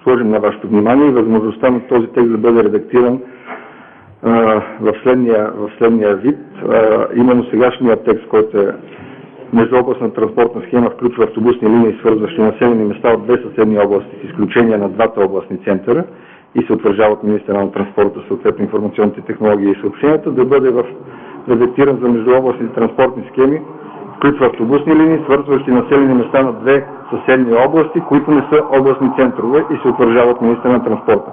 сложим на вашето внимание и възможността на този текст да бъде редактиран в следния вид. Именно сегашният текст, който е междуобластна транспортна схема, включва автобусни линии, свързващи населени места от две съседни области, с изключение на двата областни центъра и се утвърждава от министъра на транспорта, съответно информационните технологии и съобщенията, да бъде редактиран за междуобластните транспортни схеми, включва автобусни линии, свързващи населени места на две съседни области, които не са областни центрове и се утвърждава от министъра на транспорта.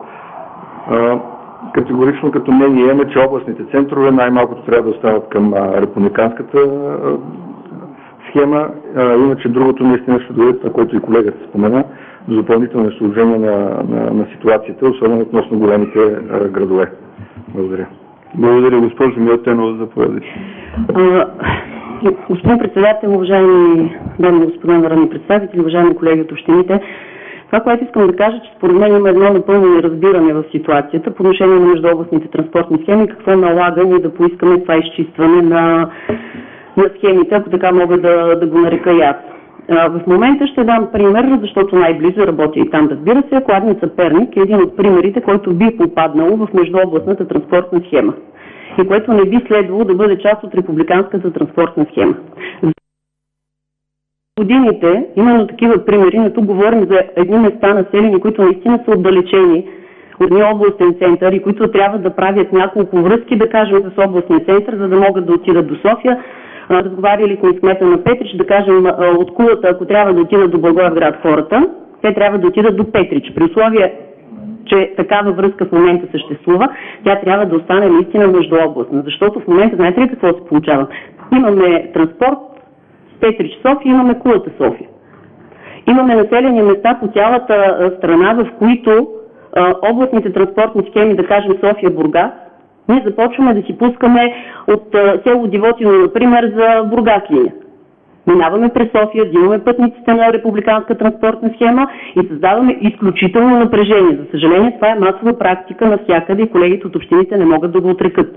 Категорично като мнение имаме, че областните центрове най-малкото трябва да остават към републиканската схема, иначе другото наистина ще доведе, това, което и колегата спомена, до допълнително служение на ситуацията, особено относно големите градове. Благодаря. Благодаря, госпожо Милтенова, заповядайте. Господин председател, уважаеми дами и господа народни представители, уважаеми колеги от общините, това, което искам да кажа, че според мен има едно напълно неразбиране в ситуацията по отношение на междуобластните транспортни схеми, какво налага ние да поискаме това изчистване на схемите, ако така мога да го нарека и аз. В момента ще дам пример, защото най-близо работя и там, разбира се. Кладница Перник е един от примерите, който би попаднало в междуобластната транспортна схема и което не би следвало да бъде част от републиканската транспортна схема. За годините, именно такива примери, но тук говорим за едни места населени, които наистина са отдалечени от областен център и които трябва да правят няколко връзки, да кажем, с областния център, за да могат да отидат до София. Разговаряли сме с кмета на Петрич, да кажем, от Кулата, ако трябва да отидат до Благоевград хората, те трябва да отидат до Петрич. При условие, че такава връзка в момента съществува, тя трябва да остане наистина междуобластна. Защото в момента, знаете ли какво се получава? Имаме транспорт Петрич София, имаме Кулата София. Имаме населени места по цялата страна, в които областните транспортни схеми, да кажем София-Бургас, ние започваме да си пускаме от село Дивотино, например, за Бургас линия. Минаваме през София, взимаме пътниците на републиканска транспортна схема и създаваме изключително напрежение. За съжаление, това е масова практика навсякъде и колегите от общините не могат да го отрекат.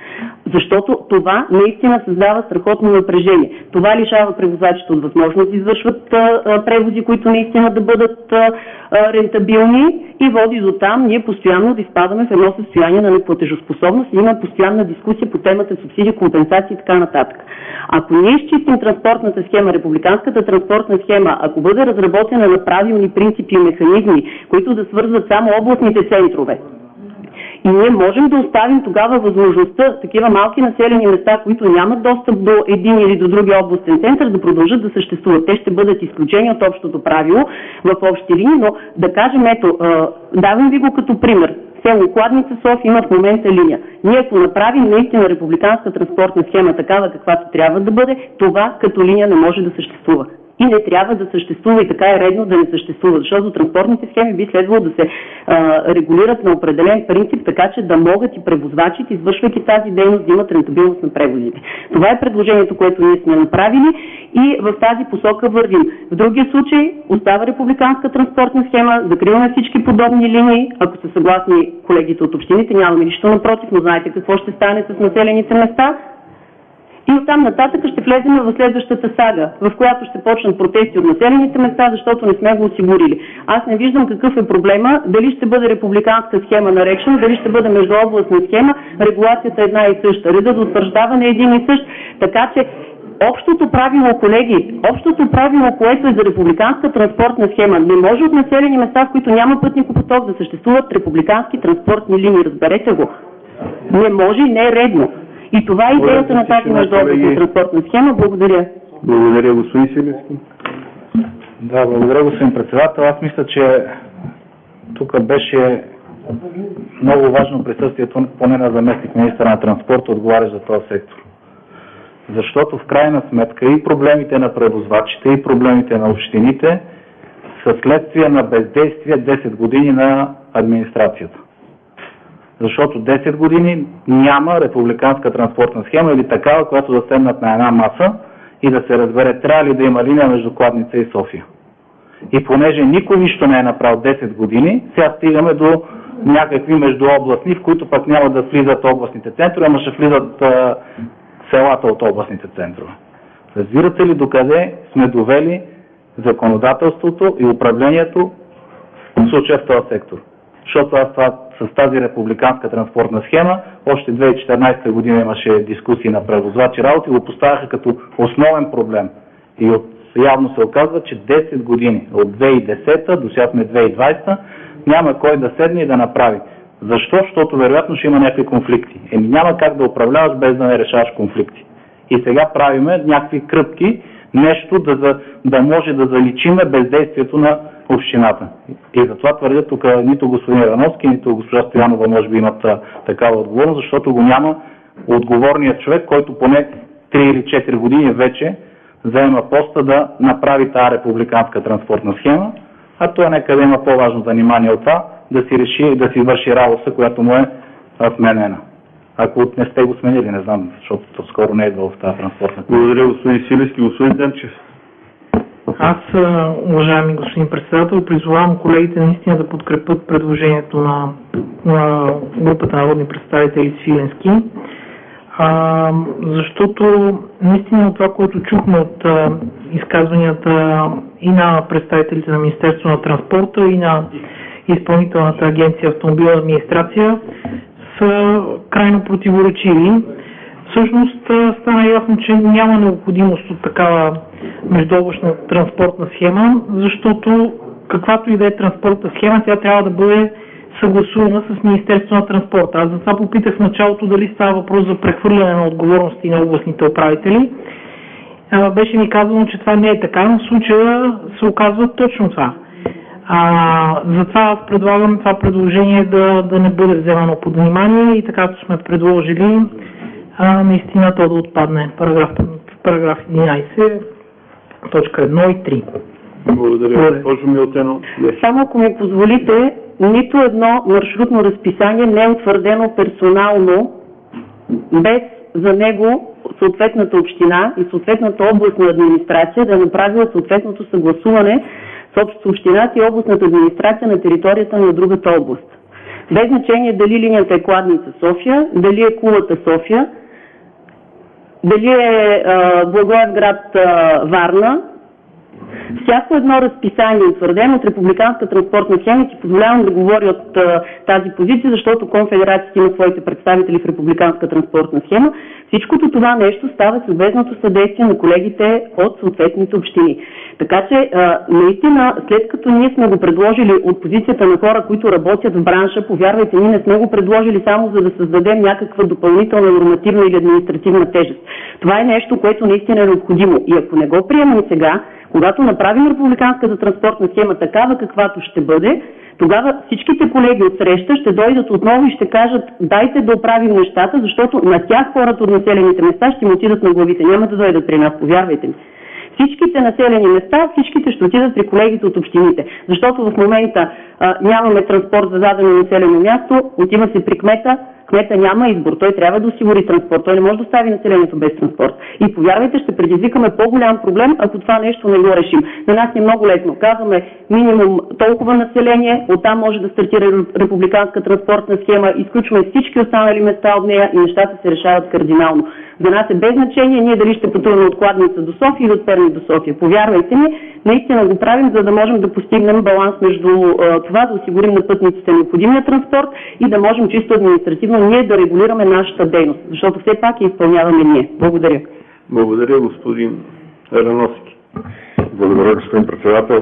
Защото това наистина създава страхотно напрежение. Това лишава превозвачите от възможност да извършват превози, които наистина да бъдат рентабилни и води до там ние постоянно да изпадаме в едно състояние на неплатежоспособност и има постоянна дискусия по темата субсидии, компенсации и така нататък. Ако ние изчистим транспортната схема, републиканската транспортна схема, ако бъде разработена на правилни принципи и механизми, които да свързват само областните центрове, и ние можем да оставим тогава възможността такива малки населени места, които нямат достъп до един или до други областен център, да продължат да съществуват. Те ще бъдат изключени от общото правило в общи линии, но да кажем, ето, давам ви го като пример. Село Кладница София има в момента линия. Ние ако направим наистина републиканска транспортна схема такава, каквато трябва да бъде, това като линия не може да съществува. И не трябва да съществува и така е редно да не съществува, защото транспортните схеми би следвало да се регулират на определен принцип, така че да могат и превозвачите, извършвайки тази дейност, да имат рентабилност на превозите. Това е предложението, което ние сме направили и в тази посока вървим. В другия случай остава републиканска транспортна схема, закриваме всички подобни линии, ако са съгласни колегите от общините, нямаме нищо напротив, но знаете какво ще стане с населените места. И оттам нататък ще влезем в следващата сага, в която ще почнат протести от населените места, защото не сме го осигурили. Аз не виждам какъв е проблема, дали ще бъде републиканска схема наречена, дали ще бъде междуобластна схема, регулацията е една и съща, редът за утвърждаване е един и същ. Така че общото правило, колеги, общото правило, което е за републиканска транспортна схема, не може от населени места, в които няма пътникопоток, да съществуват републикански транспортни линии. Разберете го. Не може и не е редно. И това е идеята на тази междуобластна транспортна схема. Благодаря. Благодаря, господин Силевски. Да, благодаря, господин председател. Аз мисля, че тук беше много важно присъствието поне на заместник министъра на транспорта, отговарящ за този сектор. Защото в крайна сметка и проблемите на превозвачите, и проблемите на общините са следствие на бездействие 10 години на администрацията. Защото 10 години няма републиканска транспортна схема или такава, която да седнат на една маса и да се разбере трябва ли да има линия между Кладница и София. И понеже никой нищо не е направил 10 години, сега стигаме до някакви междуобластни, в които пък няма да влизат областните центрове, ама ще влизат селата от областните центрове. Разбирате ли докъде сме довели законодателството и управлението случая в този сектор. Защото с тази републиканска транспортна схема, още 2014 година имаше дискусии на превозвачи работи, го поставяха като основен проблем. И явно се оказва, че 10 години, от 2010 до сега сме 2020, няма кой да седне и да направи. Защо? Защото вероятно ще има някакви конфликти. Няма как да управляваш без да не решаваш конфликти. И сега правиме някакви кръпки, нещо да може да заличиме бездействието на общината. И затова твърдя тук нито господин Рановски, нито госпожа Стоянова може би имат такава отговорност, защото го няма отговорният човек, който поне 3 или 4 години вече заема поста да направи тази републиканска транспортна схема, а той нека да има по-важно занимание от това, да си реши да си върши работа, която му е сменена. Ако не сте го сменили, не знам, защото скоро не е идвал в тази транспортна. Благодаря, господин Силевски. Господин Денчев. Аз, уважаеми господин председател, призовавам колегите наистина да подкрепят предложението на групата народни представители Свиленски, защото наистина това, което чухме от изказванията и на представителите на Министерството на транспорта и на Изпълнителната агенция автомобилна администрация, са крайно противоречиви. Всъщност стана ясно, че няма необходимост от такава междуобластна транспортна схема, защото каквато и да е транспортна схема, тя трябва да бъде съгласувана с Министерството на транспорта. Аз затова попитах в началото дали става въпрос за прехвърляне на отговорности на областните управители. Беше ми казано, че това не е така, но в случая се оказва точно това. Затова аз предлагам това предложение да не бъде вземано под внимание и така сме предложили наистина то да отпадне параграф 11, точка 1 и 3. Благодаря. Госпожо Милтено. Само ако ми позволите, нито едно маршрутно разписание не е утвърдено персонално, без за него съответната община и съответната областна администрация да е направила съответното съгласуване с общината и областната администрация на територията на другата област. Без значение дали линията е Кладница София, дали е Кулата София, дали е Благоевград Варна. Всяко едно разписание, утвърдено от републиканска транспортна схема, си позволявам да говоря от тази позиция, защото конфедерацията има своите представители в републиканска транспортна схема. Всичкото това нещо става с обезното съдействие на колегите от съответните общини. Така че, наистина, след като ние сме го предложили от позицията на хора, които работят в бранша, повярвайте, ние не сме го предложили само за да създадем някаква допълнителна нормативна или административна тежест. Това е нещо, което наистина е необходимо. И ако не го приемем сега, когато направим републиканската транспортна схема такава, каквато ще бъде, тогава всичките колеги от среща ще дойдат отново и ще кажат: дайте да оправим нещата, защото на тях хората от населените места ще им отидат на главите. Няма да дойдат при нас, повярвайте ми. Всичките населени места, всичките ще отидат при колегите от общините. Защото в момента нямаме транспорт за дадено населено място, отива се при кмета, кмета няма избор, той трябва да осигури транспорт, той не може да остави населението без транспорт. И повярвайте, ще предизвикаме по-голям проблем, ако това нещо не го решим. На нас е много лесно. Казваме минимум толкова население, оттам може да стартира републиканска транспортна схема, изключваме всички останали места от нея и нещата се решават кардинално. За нас е без значение ние дали ще пътуваме от Кладница до София или от Перник до София. Повярвайте ми, наистина го правим, за да можем да постигнем баланс между това да осигурим на пътниците необходимия транспорт и да можем чисто административно ние да регулираме нашата дейност, защото все пак я изпълняваме ние. Благодаря. Благодаря, господин Рановски. Благодаря, господин председател.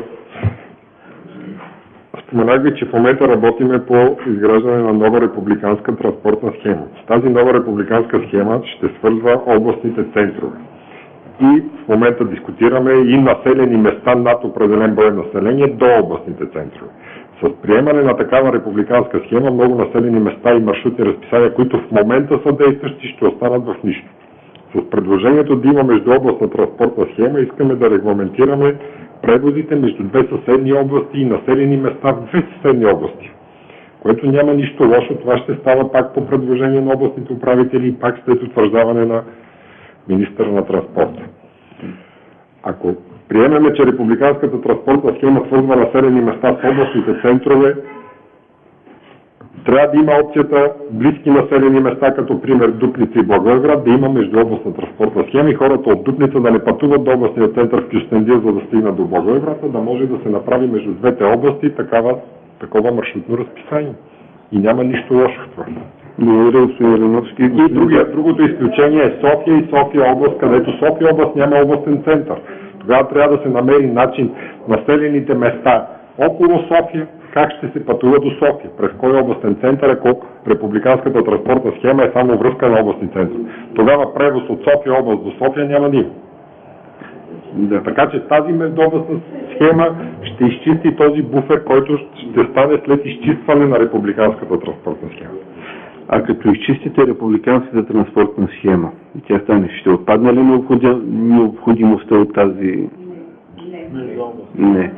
Споменах ви, че в момента работиме по изграждане на нова републиканска транспортна схема. Тази нова републиканска схема ще свързва областните центрове. И в момента дискутираме и населени места над определен брой население до областните центрове. С приемане на такава републиканска схема много населени места и маршрутни разписания, които в момента са действащи, ще останат в нищо. С предложението да има междуобластна транспортна схема искаме да регламентираме превозите между две съседни области и населени места в две съседни области, което няма нищо лошо. Това ще става пак по предложение на областните управители и пак след утвърждаване на министъра на транспорта. Ако приемеме, че републиканската транспортна схема свързва населени места с областните центрове, трябва да има опцията близки населени места, като пример Дупница и Благоевград, да има междуобластна транспортна схема и хората от Дупница да не пътуват до областния център в Кюстендил, за да стигнат до Благоевград, да може да се направи между двете области такава такова маршрутно разписание. И няма нищо лошо в това. Благодаря, господин Еленовски. И другото изключение е София и София област, където София област няма областен център. Тогава трябва да се намери начин населените места около София, как ще се пътува до София, през кой областен център, ако републиканската транспортна схема е само връзка на областни център. Тогава превоз от София област до София няма да има. Да, така че тази междуобластна схема ще изчисти този буфер, който ще стане след изчистване на републиканската транспортна схема. А като изчистите републиканската транспортна схема, и тя стане, ще отпадне ли необходимостта от тази... Не.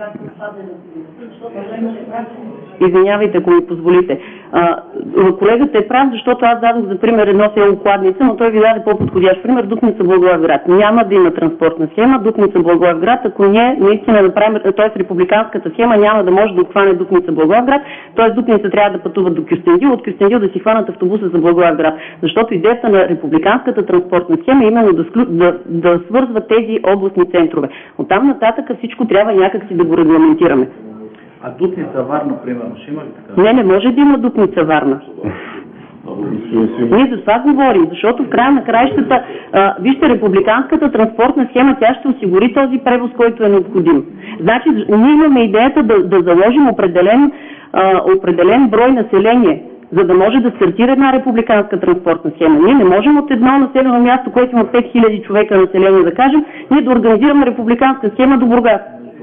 Извинявайте, ако ми позволите. Колегата е прав, защото аз дадох за пример едно село Кладница, но той ви даде по-подходящ пример Дупница Благоевград. Няма да има транспортна схема Дупница Благоевград, ако ние наистина направим, т.е. републиканската схема няма да може да обхване Дупница Благоевград, т.е. Дупница трябва да пътуват до Кюстендил, от Кюстендил да си хванат автобуса за Благоевград. Защото идеята на републиканската транспортна схема е именно да свързва тези областни центрове. Оттам нататък всичко трябва някакси да го регламентираме. А Дупница Варна, примерно, ще има ли така? Не може да има Дупница Варна. Ние за това говорим, защото в края на краищата, вижте, републиканската транспортна схема, тя ще осигури този превоз, който е необходим. Значи, ние имаме идеята да заложим определен брой население, за да може да стартира една републиканска транспортна схема. Ние не можем от едно населено място, което има 5000 човека население, да кажем, ние да организираме републиканска схема до Бургас.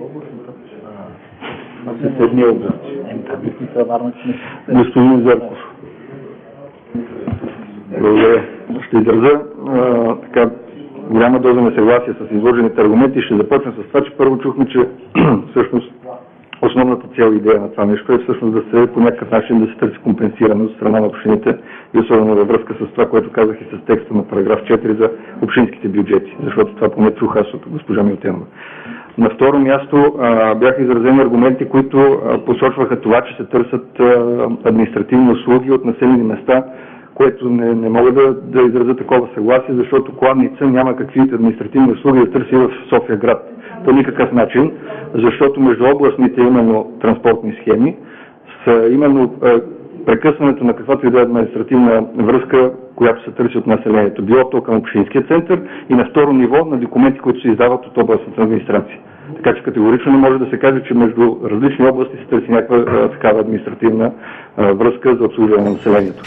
Съседния области. Господин Зарков. Благодаря. Ще изразя така голяма доза несъгласие с изложените аргументи. Ще започна с това, че първо чухме, че всъщност основната цел и идея на това нещо е всъщност да се по някакъв начин да се търси компенсиране от страна на общините и особено във връзка с това, което казах и с текста на параграф 4 за общинските бюджети, защото това поне чух аз от госпожа Милтенова. На второ място бяха изразени аргументи, които посочваха това, че се търсят административни услуги от населени места, което не мога да изразя такова съгласие, защото Кладница няма какви административни услуги да търси в София град. По никакъв начин, защото между областните именно транспортни схеми са именно прекъсването на каквато и да е административна връзка, която се търси от населението. Било то към общинския център и на второ ниво на документи, които се издават от областната администрация. Така че категорично не може да се каже, че между различни области се търси някаква такава административна връзка за обслужване на населението.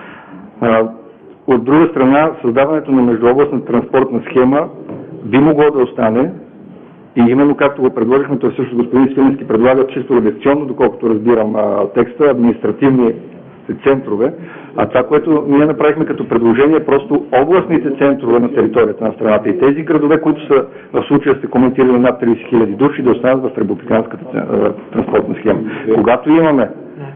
От друга страна, създаването на междуобластна транспортна схема би могло да остане и именно както го предложихме, той също господин Свиленски предлага чисто редакционно, доколкото разбирам текста, административни центрове, а това, което ние направихме като предложение е просто областните центрове на територията на страната и тези градове, които са в случая сте коментирали над 30 000 души, да останат в републиканската транспортна схема. Когато имаме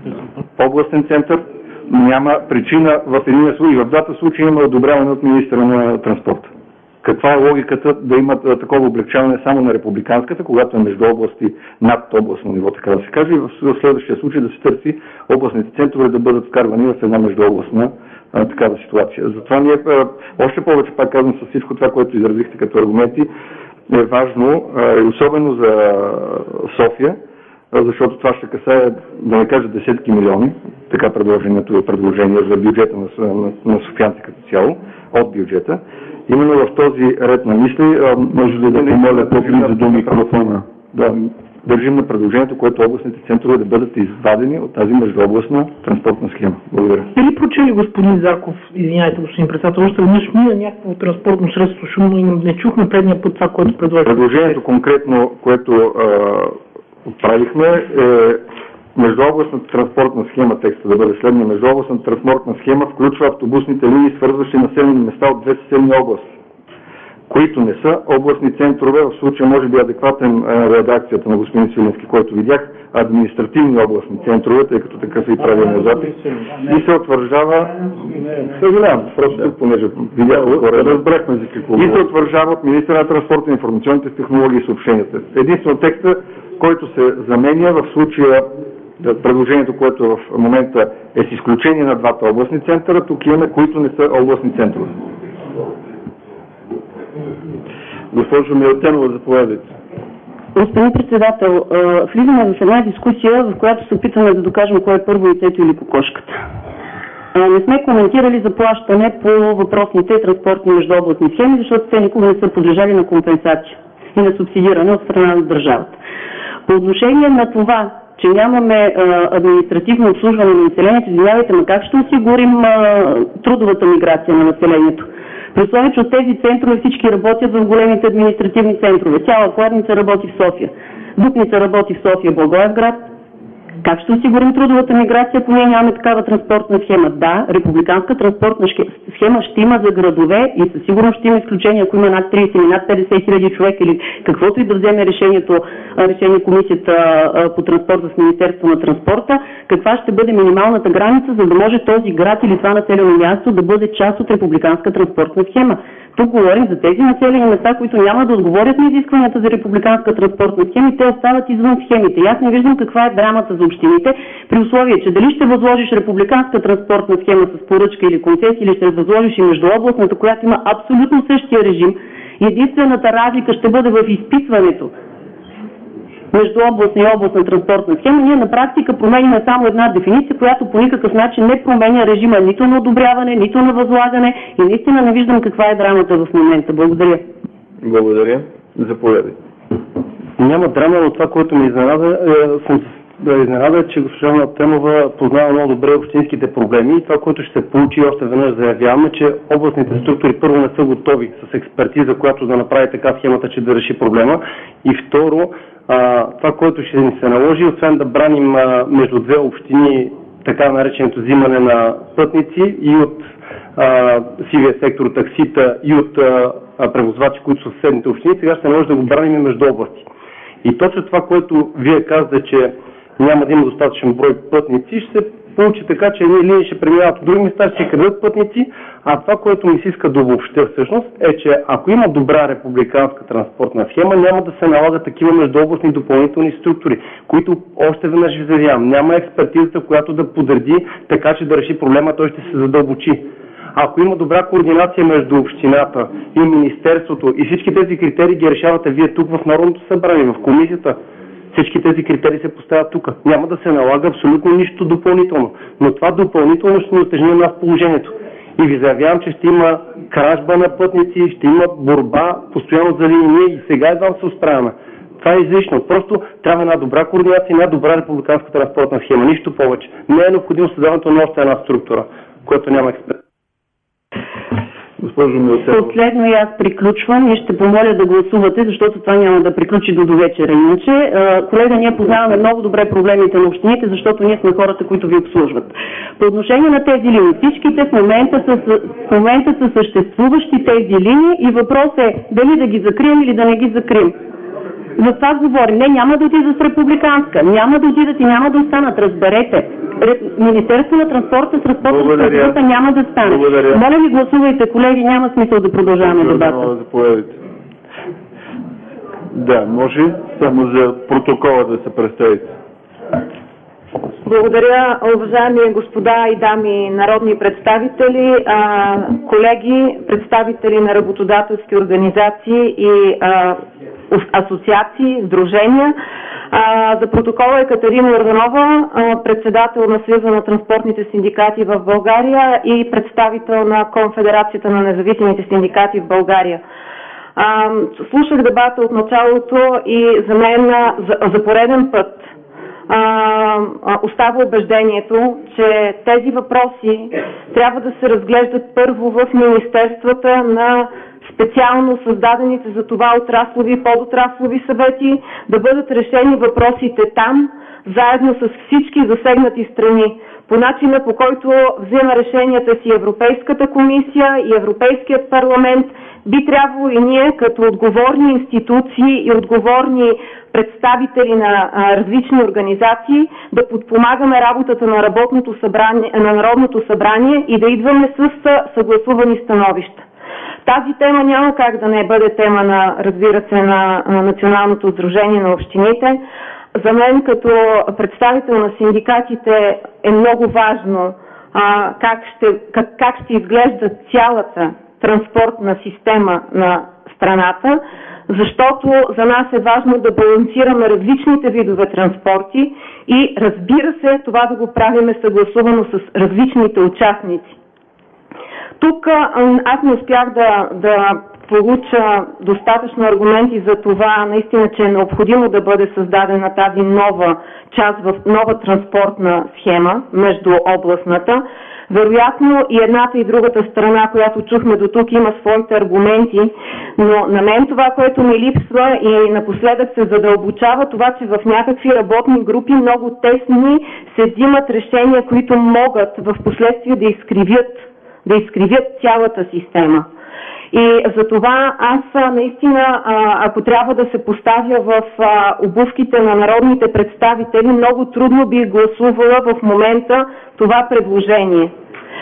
областен център, няма причина в единия случай, в двата случая има одобряване от министъра на транспорта. Каква е логиката да имат такова облегчаване само на републиканската, когато е между области над областно ниво, така да се каже, и в следващия случай да се търси областните центрове да бъдат вкарвани в една междуобластна такава ситуация. Затова ние, още повече пак казвам с всичко това, което изразихте като аргументи, е важно, особено за София, защото това ще касае, да не кажа, десетки милиони, така предложение за бюджета на софиянци като цяло, от бюджета. Именно в този ред на мисли, може ли да помоля по-близо до микрофона? Да, държим на предложението, което областните центрове да бъдат извадени от тази междуобластна транспортна схема. Благодаря. Или прочели господин Зарков, извиняйте господин председател, още веднъж мина някакво транспортно средство шумно и не чухме предния път това, което предложи. Предложението конкретно, което отправихме е междуобластната транспортна схема, текста да бъде следния. Междуобластната транспортна схема включва автобусните линии, свързващи населени места от две съседни области, които не са областни центрове, в случая може би адекватен редакцията на господин Свиленски, който видях, административни областни центрове, тъй като такъв е и правилният запис, и се утвърждава, съжалявам, просто понеже видях, разбрахме за какво, и се утвърждава от министъра на транспорта, информационните технологии и съобщенията. Единствено текста, който се заменя в случая предложението, което в момента е с изключение на двата областни центъра, тук имаме, които не са областни центрове. Госпожо Милтенова, заповядайте. Господин председател, влизаме в една дискусия, в която се опитваме да докажем кое е първо яйцето или кокошката. Не сме коментирали заплащане по въпросните транспортни междуобластни схеми, защото те никога не са подлежали на компенсация и на субсидиране от страна на държавата. По отношение на това, че нямаме административно обслужване на населението, извинявайте, но как ще осигурим трудовата миграция на населението? При условие, че от тези центрове всички работят в големите административни центрове. Цяла Кладница работи в София, Дупница работи в София, Благоевград. Как ще осигурим трудовата миграция, ако ние нямаме такава транспортна схема? Да, републиканска транспортна схема ще има за градове и със сигурност ще има изключения, ако има над 30 или над 50 хиляди човек или каквото и да вземе решение комисията по транспорт с Министерство на транспорта, каква ще бъде минималната граница, за да може този град или това населено място да бъде част от републиканска транспортна схема. Тук говорим за тези населени места, които няма да отговорят на изискванията за републиканска транспортна схема и те остават извън схемите. И аз не виждам каква е драмата за общините, при условие, че дали ще възложиш републиканска транспортна схема с поръчка или концесия, или ще възложиш и междуобластната, която има абсолютно същия режим. Единствената разлика ще бъде в изписването между областна и областна транспортна схема. Ние на практика променяме само една дефиниция, която по никакъв начин не променя режима нито на одобряване, нито на възлагане и наистина не виждам каква е драмата в момента. Благодаря. Благодаря. Заповядайте. Няма драма, но това, което ме изненада, че госпожа Мартенова познава много добре общинските проблеми и това, което ще се получи, още веднъж заявяваме, че областните структури първо не са готови с експертиза, която да направи така схемата, че да реши проблема, и второ, това, което ще ни се наложи, освен да браним между две общини така нареченото взимане на пътници и от сивия сектор, таксита и от превозвачи, които са в съседните общини, сега ще наложи да го браним и между области. И точно това, което вие казвате, че няма да има достатъчен брой пътници, ще се получи така, че едни линии ще преминават от други места, ще крадат пътници, а това, което ми се иска да обобщя всъщност е, че ако има добра републиканска транспортна схема, няма да се налагат такива междуобластни допълнителни структури, които още веднъж ви заявявам, няма експертизата, която да подреди така, че да реши проблема, той ще се задълбочи. Ако има добра координация между общината и министерството и всички тези критерии ги решавате вие тук в Народното събрание, в комисията, всички тези критерии се поставят тук. Няма да се налага абсолютно нищо допълнително. Но това допълнително ще ни утежни на нас положението. И ви заявявам, че ще има кражба на пътници, ще има борба постоянно за линия и сега едва се справяме. Това е излишно. Просто трябва една добра координация и една добра републиканска транспортна схема. Нищо повече. Не е необходимо създаването на още една структура, която няма експерт. Последно и аз приключвам и ще помоля да гласувате, защото това няма да приключи до довечера. Иначе, колега, ние познаваме много добре проблемите на общините, защото ние сме хората, които ви обслужват. По отношение на тези линии, всичките в момента са съществуващи тези линии и въпрос е дали да ги закрием или да не ги закрием. За това говорим. Не, няма да отидат в републиканска. Няма да отидат и няма да останат. Разберете. Министерство на транспорта с транспортната няма да стане. Благодаря. Моля ви, гласувайте, колеги. Няма смисъл да продължаваме дебата. Да, може само за протокола да се представите. Благодаря, уважаеми господа и дами народни представители, колеги, представители на работодателски организации и асоциации, сдружения. За протокола е Катерина Йорданова, председател на Съюза на транспортните синдикати в България и представител на Конфедерацията на независимите синдикати в България. Слушах дебата от началото и за мен за пореден път остава убеждението, че тези въпроси трябва да се разглеждат първо в министерствата на специално създадените за това отраслови и подотраслови съвети, да бъдат решени въпросите там, заедно с всички засегнати страни, по начина, по който взема решенията си Европейската комисия и Европейският парламент. Би трябвало и ние, като отговорни институции и отговорни представители на различни организации, да подпомагаме работата на Народното събрание и да идваме с съгласувани становища. Тази тема няма как да не бъде тема на, разбира се, на Националното сдружение на общините. За мен като представител на синдикатите е много важно как ще изглежда цялата транспортна система на страната, защото за нас е важно да балансираме различните видове транспорти и, разбира се, това да го правим съгласувано с различните участници. Тук аз не успях да получа достатъчно аргументи за това, наистина, че е необходимо да бъде създадена тази нова част в нова транспортна схема между областната. Вероятно и едната и другата страна, която чухме до тук, има своите аргументи, но на мен това, което ми липсва и напоследък се задълбочава, това, че в някакви работни групи много тесни се взимат решения, които могат в последствие да изкривят цялата система. И за това аз наистина, ако трябва да се поставя в обувките на народните представители, много трудно бих гласувала в момента това предложение.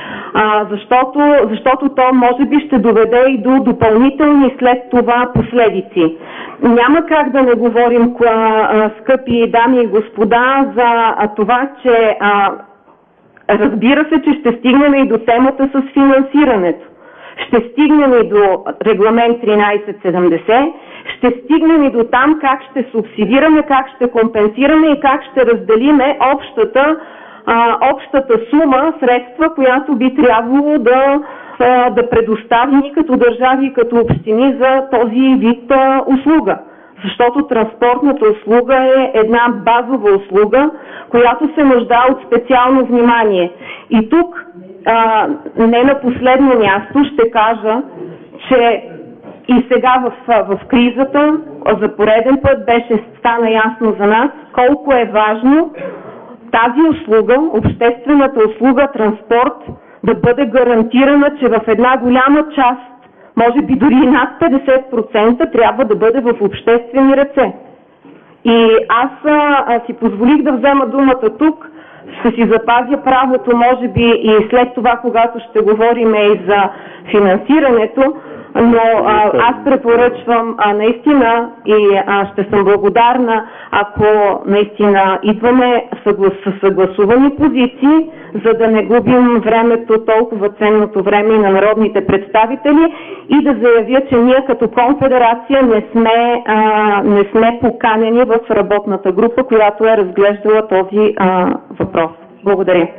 Защото то може би ще доведе и до допълнителни след това последици. Няма как да не говорим, скъпи дами и господа, за това, че разбира се, че ще стигнем и до темата с финансирането. Ще стигнем и до регламент 1370, ще стигнем и до там как ще субсидираме, как ще компенсираме и как ще разделиме общата сума средства, която би трябвало да предоставим и като държави и като общини за този вид услуга. Защото транспортната услуга е една базова услуга, която се нуждае от специално внимание. И тук не на последно място ще кажа, че и сега в кризата за пореден път стана ясно за нас колко е важно тази услуга, обществената услуга, транспорт, да бъде гарантирана, че в една голяма част, може би дори над 50%, трябва да бъде в обществени ръце. И аз си позволих да взема думата тук, ще си запазя правото, може би и след това, когато ще говорим и за финансирането, но аз препоръчвам наистина и ще съм благодарна, ако наистина идваме с съгласувани позиции, за да не губим времето, толкова ценното време и на народните представители, и да заявя, че ние като конфедерация не сме поканени в работната група, която е разглеждала този въпрос. Благодаря.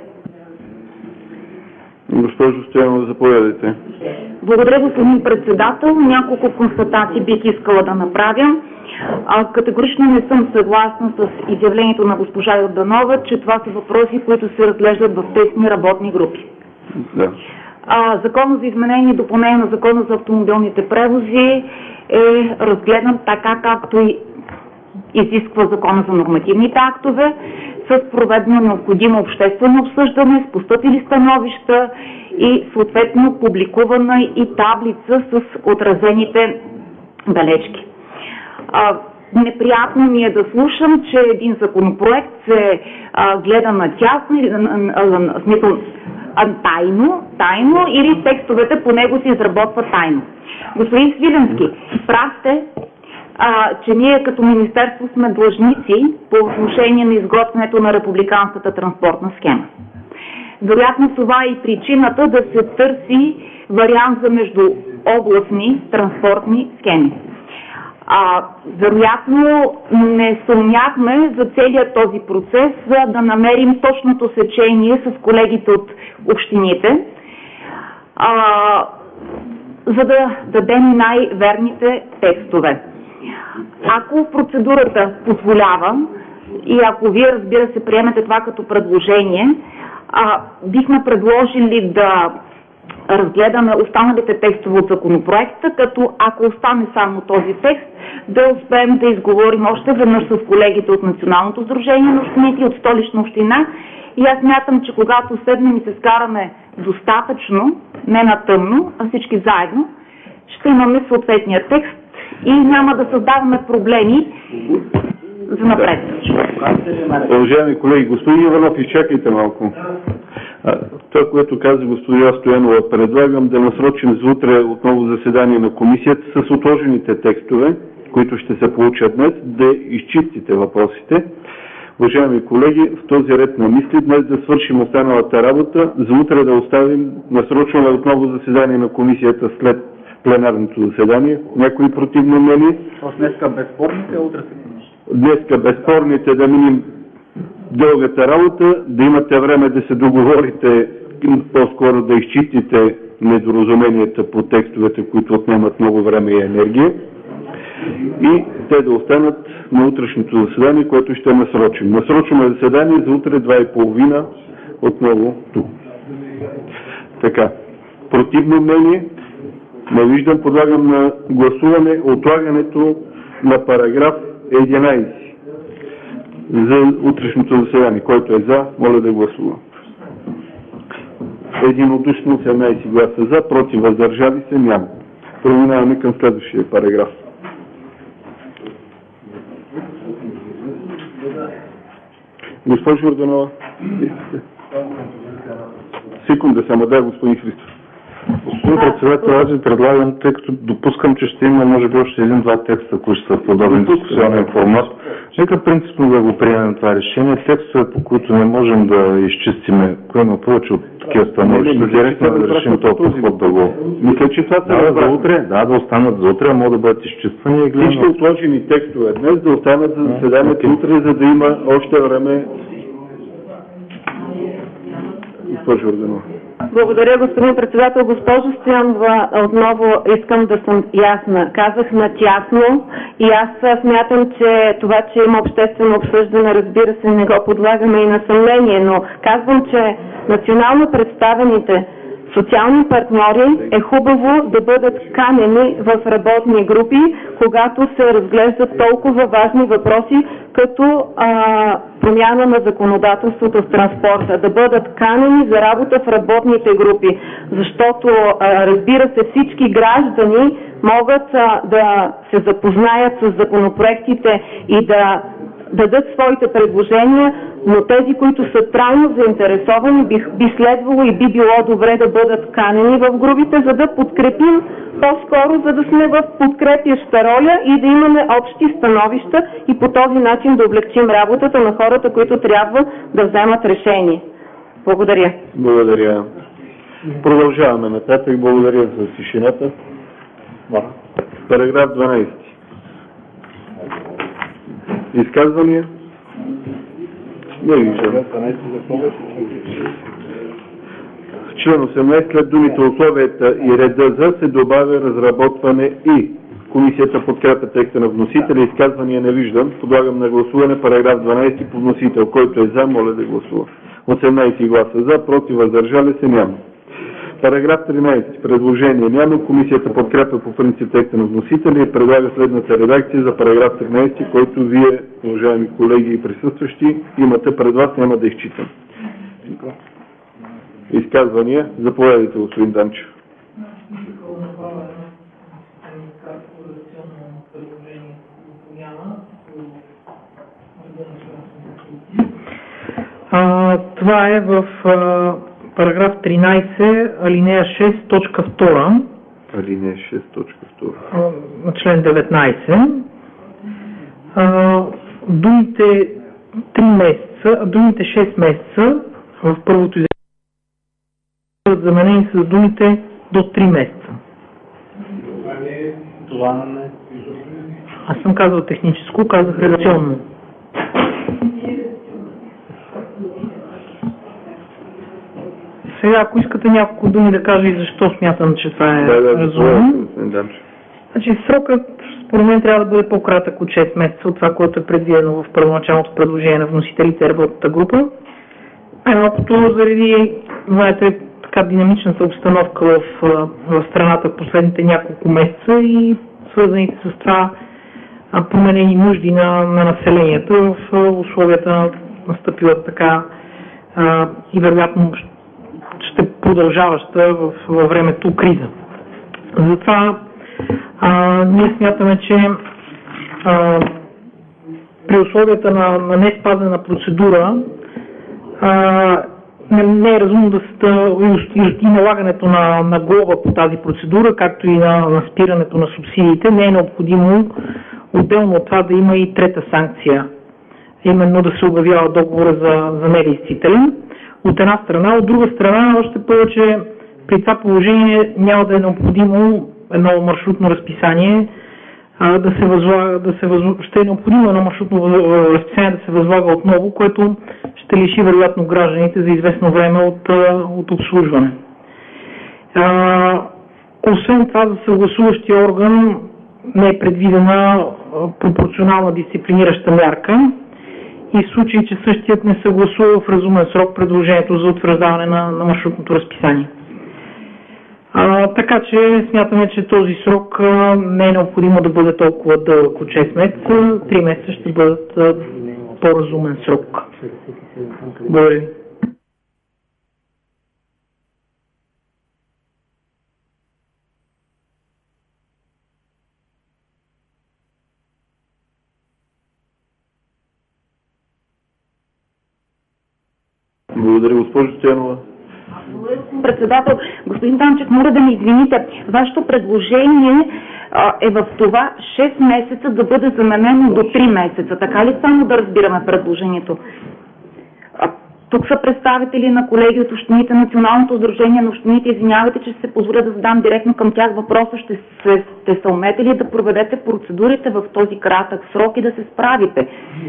Госпожо Стоянова, заповядайте. Благодаря, господин председател. Няколко констатации бих искала да направя. Категорично не съм съгласна с изявлението на госпожа Йорданова, че това са въпроси, които се разглеждат в тесни работни групи. Да. Законът за изменение и допълнение на Закона за автомобилните превози е разгледан така, както и изисква Закона за нормативните актове, с проведено необходимо обществено обсъждане, с постъпили становища и съответно публикувана и таблица с отразените бележки. Неприятно ми е да слушам, че един законопроект се гледа на тясно, тайно или текстовете по него се изработват тайно. Господин Свиленски, прав сте, че ние като министерство сме длъжници по отношение на изготвянето на републиканската транспортна схема. Вероятно това е и причината да се търси вариант за междуобластни транспортни схеми. Вероятно не съумяхме за целият този процес да намерим точното сечение с колегите от общините, за да дадем най-верните текстове. Ако процедурата позволява и ако вие, разбира се, приемете това като предложение, бихме предложили да разгледаме останалите текстове от законопроекта, като ако остане само този текст, да успеем да изговорим още веднъж с колегите от Националното сдружение на общините и от Столична община. И аз мятам, че когато седнем и се скараме достатъчно, не на тъмно, а всички заедно, ще имаме съответния текст и няма да създаваме проблеми за напред. Уважаеми колеги, господин Иванов, изчакайте малко. Това, което каза господин Стоянова, предлагам да насрочим за утре отново заседание на комисията с отложените текстове, които ще се получат днес, да изчистите въпросите. Уважаеми колеги, в този ред на мисли днес да свършим останалата работа, за утре да оставим насрочване отново заседание на комисията след пленарното заседание. Някои противно мнение? Днеска безспорните, утре се помощи. Днеска безспорните да минем дългата работа, да имате време да се договорите, по-скоро да изчистите недоразуменията по текстовете, които отнемат много време и енергия, и те да останат на утрешното заседание, което ще насрочим. Насрочваме заседание за утре 2:30 отново тук. Така. Противно мнение? Не виждам. Подлагам на гласуване отлагането на параграф 11 за утрешното заседание. Който е за, моля да гласува. Единодушно 18 гласа за, против, въздържали се няма. Преминаваме към следващия параграф. Госпожо Йорданова, секунда само, да, господин Христов. Господин председател, аз ви предлагам, тъй като допускам, че ще има може би още един-два текста, които са в подобен дискусионен формат. Нека принципно да го приемем това решение. Текстове, по които не можем да изчистиме, ако има повече от такива становища, директно да решим този подход да го... Мисля, че това са за утре, да останат за утре, могат да бъдат изчиствани и гледам. И ще отложим и текстове днес, да останат за заседанието утре, за да има още време. Госпожо Йорданова. Благодаря, господин председател. Госпожо Стоянова, отново искам да съм ясна. Казах натясно и аз смятам, че това, че има обществено обсъждане, разбира се, не го подлагаме и на съмнение, но казвам, че национално представените социални партньори е хубаво да бъдат канени в работни групи, когато се разглеждат толкова важни въпроси, като промяна на законодателството в транспорта, да бъдат канени за работа в работните групи, защото разбира се, всички граждани могат да се запознаят с законопроектите и да дадат своите предложения, но тези, които са трайно заинтересовани, би следвало и би било добре да бъдат канени в групите, за да подкрепим по-скоро, за да сме в подкрепяща роля и да имаме общи становища и по този начин да облегчим работата на хората, които трябва да вземат решение. Благодаря. Благодаря. Продължаваме нататък. Благодаря за тишината. Параграф 12. Изказвания? Не виждам. В член 18 след думите условията и реда за се добавя разработване и. Комисията подкрепя текста на вносителя. Изказвания не виждам. Подлагам на гласуване параграф 12 по вносител. Който е за, моля да гласува. 18 гласа за, против, въздържали се няма. Параграф 13. Предложение няма. Комисията подкрепя по принцип текста на вносителя и предлага следната редакция за параграф 13, който вие, уважаеми колеги и присъстващи, имате пред вас, няма да изчитам. Изказвания? Заповядайте, господин Данчев. Това е в параграф 13, алинея 6, точка 2. Алинея 6, точка 2. На член 19. Думите 3 месеца, думите 6 месеца в първото изречение бъдат заменени с думите до 3 месеца. Аз съм казал техническо, казах редакционно. Сега, ако искате няколко думи да кажа и защо смятам, че това е разумно. Значи, срокът, според мен, трябва да бъде по-кратък от 6 месеца от това, което е предвидено в първоначалното предложение на вносителите и работната група. Малкото заради, знаете, така динамичната обстановка в страната в последните няколко месеца и свързаните с това променени нужди на населението в условията на настъпила така и вероятно ще продължаваща във времето криза. Затова ние смятаме, че при условията на не спазена процедура не е разумно да и налагането на глоба по тази процедура, както и на спирането на субсидиите, не е необходимо отделно от това да има и трета санкция, именно да се обявява договора за недействителен. От една страна, от друга страна, още повече при това положение няма да е необходимо едно маршрутно разписание ще е необходимо едно маршрутно разписание да се възлага отново, което ще лиши вероятно гражданите за известно време от обслужване. Освен това, за съгласуващия орган не е предвидена пропорционална дисциплинираща мярка и в случай, че същият не съгласува в разумен срок предложението за утвърждаване на маршрутното разписание. Така че смятаме, че този срок не е необходимо да бъде толкова дълъг от 6 месеца. 3 месеца ще бъдат по-разумен срок. Благодаря ви. Благодаря, госпожо Стоянова. Председател, господин Танчев, моля да ми извините. Вашето предложение е в това 6 месеца да бъде заменено до 3 месеца. Така ли само да разбираме предложението? Тук са представители на колеги от общините, Националното сдружение на общините. Извинявайте, че ще се позволя да задам директно към тях въпроса. Ще се умете ли да проведете процедурите в този кратък срок и да се справите?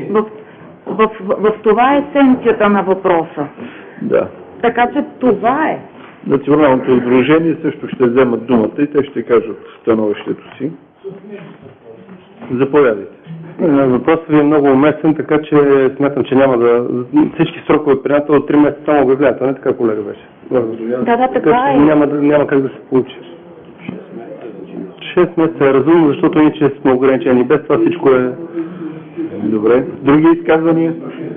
В това е есенцията на въпроса. Да. Така че това е. Националното сдружение също ще вземат думата и те ще кажат становището си. Заповядайте. Въпросът ви е много уместен, така че смятам, че няма да... Всички срокове приятел от 3 месеца само обявляват, не така, колега беше? Да, така е. Няма как да се получи. 6 месеца е разумно, защото иначе сме ограничени. Без това всичко е... Добре. Други изказвания?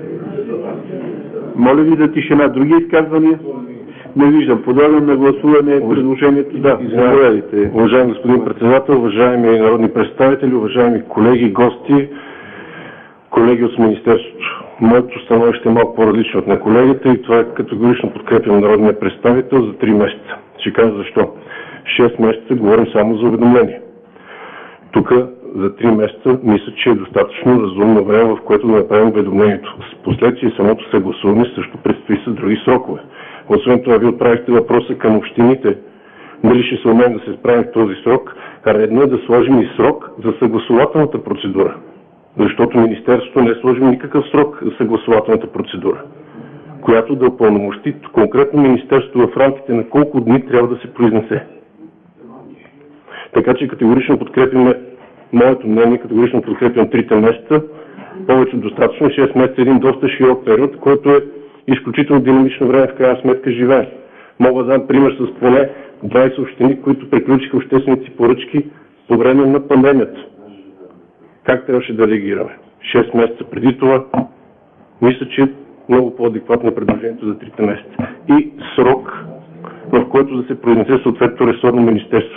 Моля ви за тишина. Други изказвания? Не виждам. Подлагам на гласуване предложението. Да, заповядайте. Уважаеми господин председател, уважаеми народни представители, уважаеми колеги, гости, колеги от Министерството. Моето становище е малко по-различно от на колегите и това е категорично подкрепям народния представител за 3 месеца. Ще кажа защо. 6 месеца говорим само за уведомление. Тук за 3 месеца мисля, че е достатъчно разумно време, в което да направим уведомлението. Впоследствие самото съгласуване също предстои с други срокове. Освен това, ви отправихте въпроса към общините. Дали ще се умеем да се справим в този срок? Редно е да сложим и срок за съгласователната процедура. Защото Министерството не е сложило никакъв срок за съгласователната процедура, която да упълномощи конкретно Министерството в рамките на колко дни трябва да се произнесе. Така че категорично подкрепяме, моето мнение, категорично подкрепям 3 месеца, повече достатъчно, 6 месеца един доста широк период, който е изключително динамично време, в крайна сметка живее. Мога да дам пример с поне 20 общини, които приключиха обществените поръчки по време на пандемията. Как трябваше да реагираме? 6 месеца преди това, мисля, че е много по-адекватно предложението за 3 месеца. И срок, в който да се произнесе съответно ресорно министерство.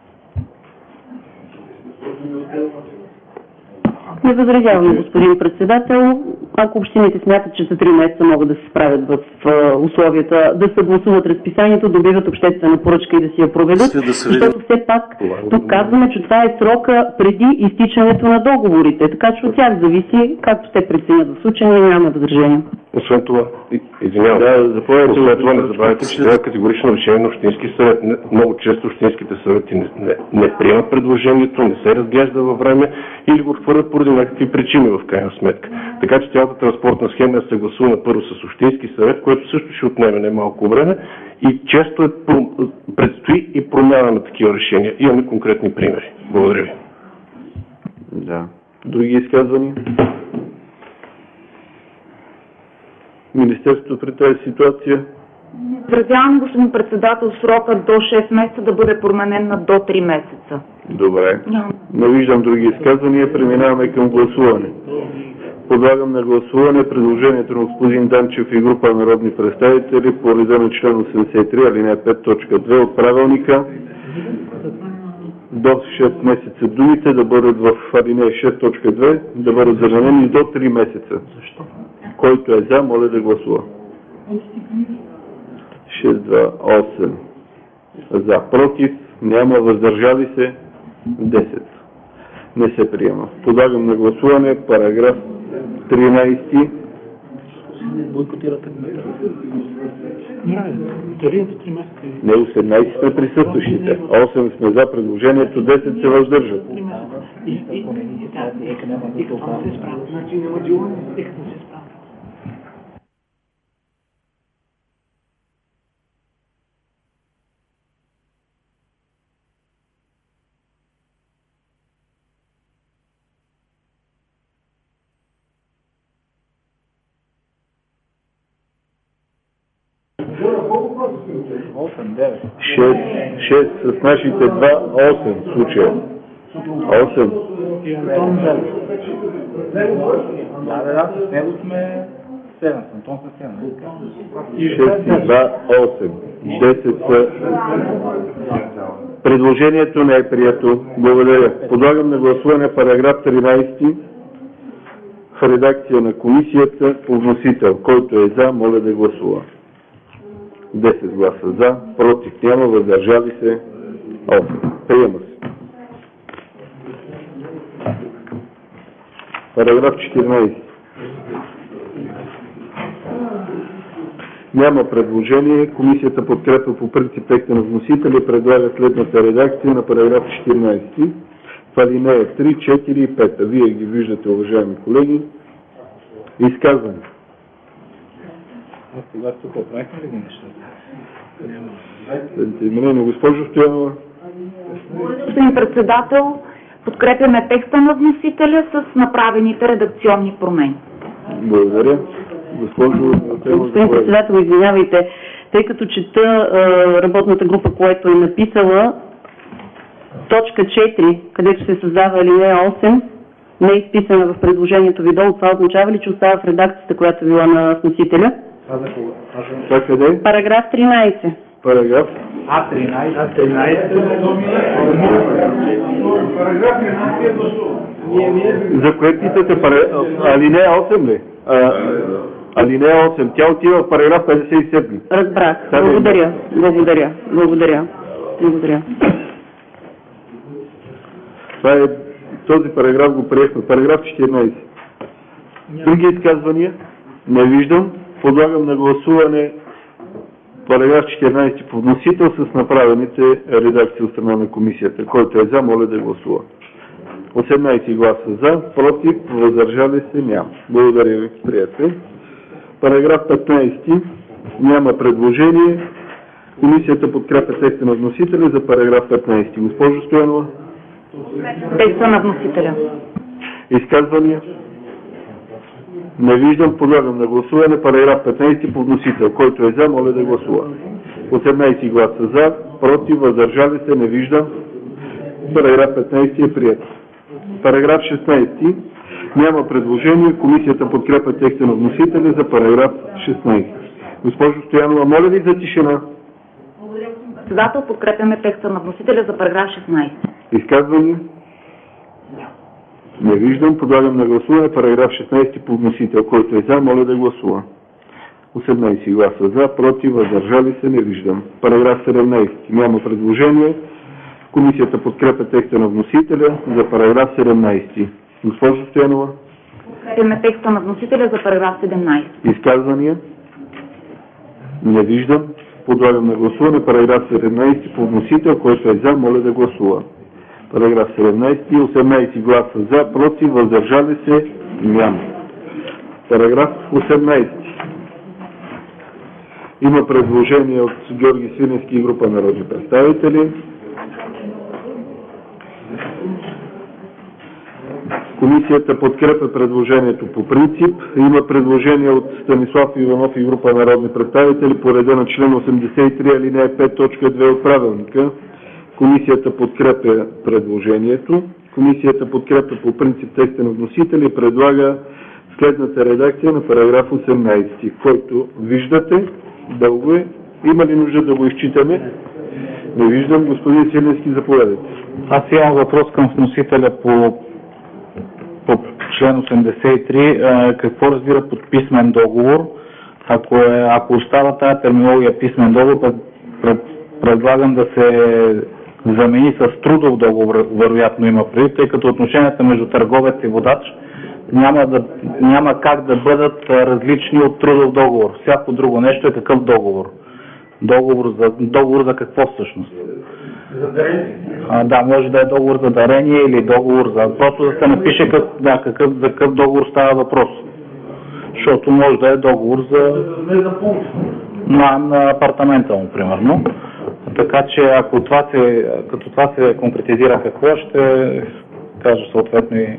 Не възразявам, господин председател. Ако общините смятат, че за 3 месеца могат да се справят в условията да съгласуват разписанието, добиват обществена поръчка и да си я проведат, защото все пак тук казваме, че това е срока преди изтичането на договорите. Така че от тях зависи, както те преценят в случая, няма възражение. Освен това, извинявам, освен това не забравяйте, че това е категорично решение на Общински съвет. Много често общинските съвети не приемат предложението, не се разглежда във време или го отхвърлят поради някакви причини в крайна сметка. Така че цялата транспортна схема е съгласувана първо с Общински съвет, което също ще отнеме немалко време и често предстои и промяна на такива решения. Имаме конкретни примери. Благодаря ви. Да. Други изказвания? Министерството при тази ситуация? Възразявам, господин председател, срока до 6 месеца да бъде променен на до 3 месеца. Добре. Не виждам други изказвания. Преминаваме към гласуване. Подлагам на гласуване предложението на господин Данчев и група народни представители по реда на член 83, алинея 5, точка 2 от правилника до 6 месеца думите да бъдат в алинея 6, точка 2 да бъдат заменени до 3 месеца. Който е за, моля да гласува. 6, 2, 8 за, против, няма, въздържали се 10. Не се приема. Подлагам на гласуване параграф 13. Дали до 3 месеца? Не, 18 сме присъстващите. 8 сме за предложението, 10 се въздържат. И като не се справя. Значи няма желание, и като не се справя. Шест с нашите 8 в случая. 8. Да, с него сме 7. Антон са 7. 6 и 2, 8. 10 са. Предложението не е прието. Благодаря. Подлагам на гласуване параграф 13 в редакция на комисията по вносител. Който е за, моля да гласува. 10 гласа за, против няма, въздържали се 8. Приема се. Параграф 14. Няма предложение. Комисията подкрепя по принцип текста на вносителя и предлага следната редакция на параграф 14. В алинея 3, 4 и 5. Вие ги виждате, уважаеми колеги. Изказване. Тогава тук оправихме ли ги нещата? Изменение, госпожо Стоянова. Господин председател, подкрепяме текста на вносителя с направените редакционни промени. Благодаря. Господин председател, извинявайте, тъй като чета работната група, което е написала, точка 4, където се създава алинея 8, не е изписана в предложението ви долу. Това означава ли, че остава в редакцията, която била на вносителя? Параграф 13. Параграф? А13. За кое питате? Алинея 8 ли? Алинея 8. Тя отива в параграф 57. Разбрах. Благодаря. Това е, този параграф го приехме. Параграф 14. Други изказвания? Не виждам. Подлагам на гласуване параграф 14 по вносител с направените редакции от страна на комисията. Който е за, моля да гласува. 18 гласа за, против, въздържали се няма. Благодаря ви, приятели. Параграф 15. Няма предложение. Комисията подкрепя текста на вносителя за параграф 15. Госпожо Стоянова? Текста на вносителя. Изказвания? Не виждам. Подлагам на гласуване параграф 15 по вносител. Който е за, моля да гласува. 18 гласа за, против, въздържали се, не виждам. Параграф 15 е прият. Параграф 16. Няма предложение. Комисията подкрепя текста на вносителя за параграф 16. Госпожо Стоянова, моля ви за тишина. Председател, подкрепяме текста на вносителя за параграф 16. Изказвания? Не виждам. Подлагам на гласуване параграф 16 по вносител. Който е за, моля да гласува. 18 гласа за, против, въздържали се, не виждам. Параграф 17. Няма предложение. Комисията подкрепя текста на вносителя за параграф 17. Госпожо Стоянова? Подкрепяме текста на вносителя за параграф 17. Изказвания? Не виждам. Подлагам на гласуване параграф 17 по вносител. Който е за, моля да гласува. Параграф 17. 18 гласа за, против, въздържали се, няма. Параграф 18. Има предложение от Георги Свиленски и група народни представители. Комисията подкрепя предложението по принцип. Има предложение от Станислав Иванов и група народни представители по реда на член 83 алинея 5 точка 2 от правилника. Комисията подкрепя предложението. Комисията подкрепя по принцип текста на вносителя и предлага следната редакция на параграф 18, който виждате. Дълго е. Има ли нужда да го изчитаме? Не виждам. Господин Свиленски, заповядайте. Аз имам въпрос към вносителя по член 83. Какво разбира под писмен договор? Ако остава тази терминология писмен договор, предлагам да се замени с трудов договор, вероятно има преди, тъй като отношенията между търговец и водач няма как да бъдат различни от трудов договор. Всяко друго нещо е такъв договор. Договор за какво всъщност? За дарение. Да, може да е договор за дарение или договор за... Просто да се напише за какъв договор става въпрос. Защото може да е договор на апартамента му, примерно. Така че ако като това се конкретизира какво, ще кажа съответно и...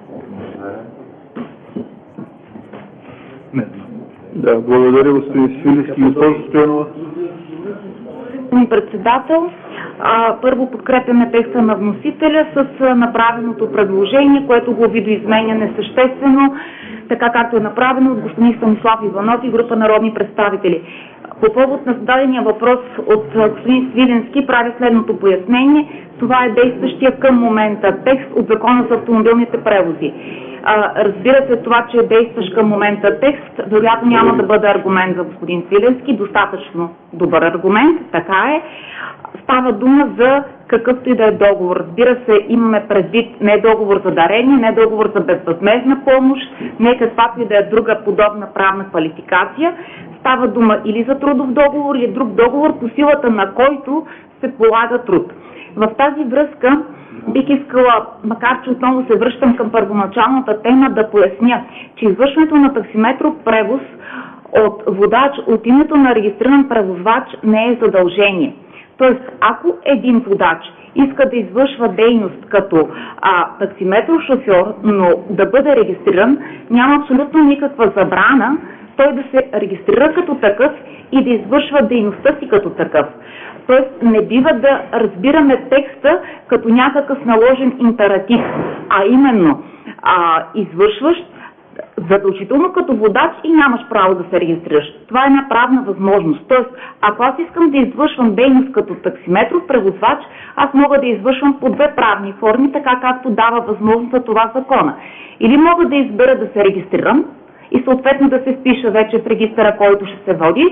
Да, благодаря, господин Свиленски. Госпожо Стоянова. Господин председател, първо подкрепяме текста на вносителя с направеното предложение, което го видоизменя несъществено, така както е направено от господин Станислав Иванов и група народни представители. По повод на зададения въпрос от господин Свиленски правя следното пояснение. Това е действащия към момента текст от Закона за автомобилните превози. Разбира се, това, че е действащ към момента текст, вероятно няма да бъде аргумент за господин Свиленски, достатъчно добър аргумент, така е. Става дума за какъвто и да е договор. Разбира се, имаме предвид не договор за дарение, не договор за безвъзмездна помощ, не каквато и да е друга подобна правна квалификация. Става дума или за трудов договор, или друг договор, по силата на който се полага труд. В тази връзка бих искала, макар че отново се връщам към първоначалната тема, да поясня, че извършването на таксиметров превоз от водач от името на регистриран превозвач не е задължение. Тоест, ако един водач иска да извършва дейност като таксиметров шофьор, но да бъде регистриран, няма абсолютно никаква забрана той да се регистрира като такъв и да извършва дейността си като такъв. Тоест не бива да разбираме текста като някакъв наложен императив, а именно извършваш задължително като водач и нямаш право да се регистрираш. Това е една правна възможност. Тоест, ако аз искам да извършвам дейност като таксиметров превозвач, аз мога да извършвам по две правни форми, така както дава възможност за това закона. Или мога да избера да се регистрирам и съответно да се впиша вече в регистъра, който ще се води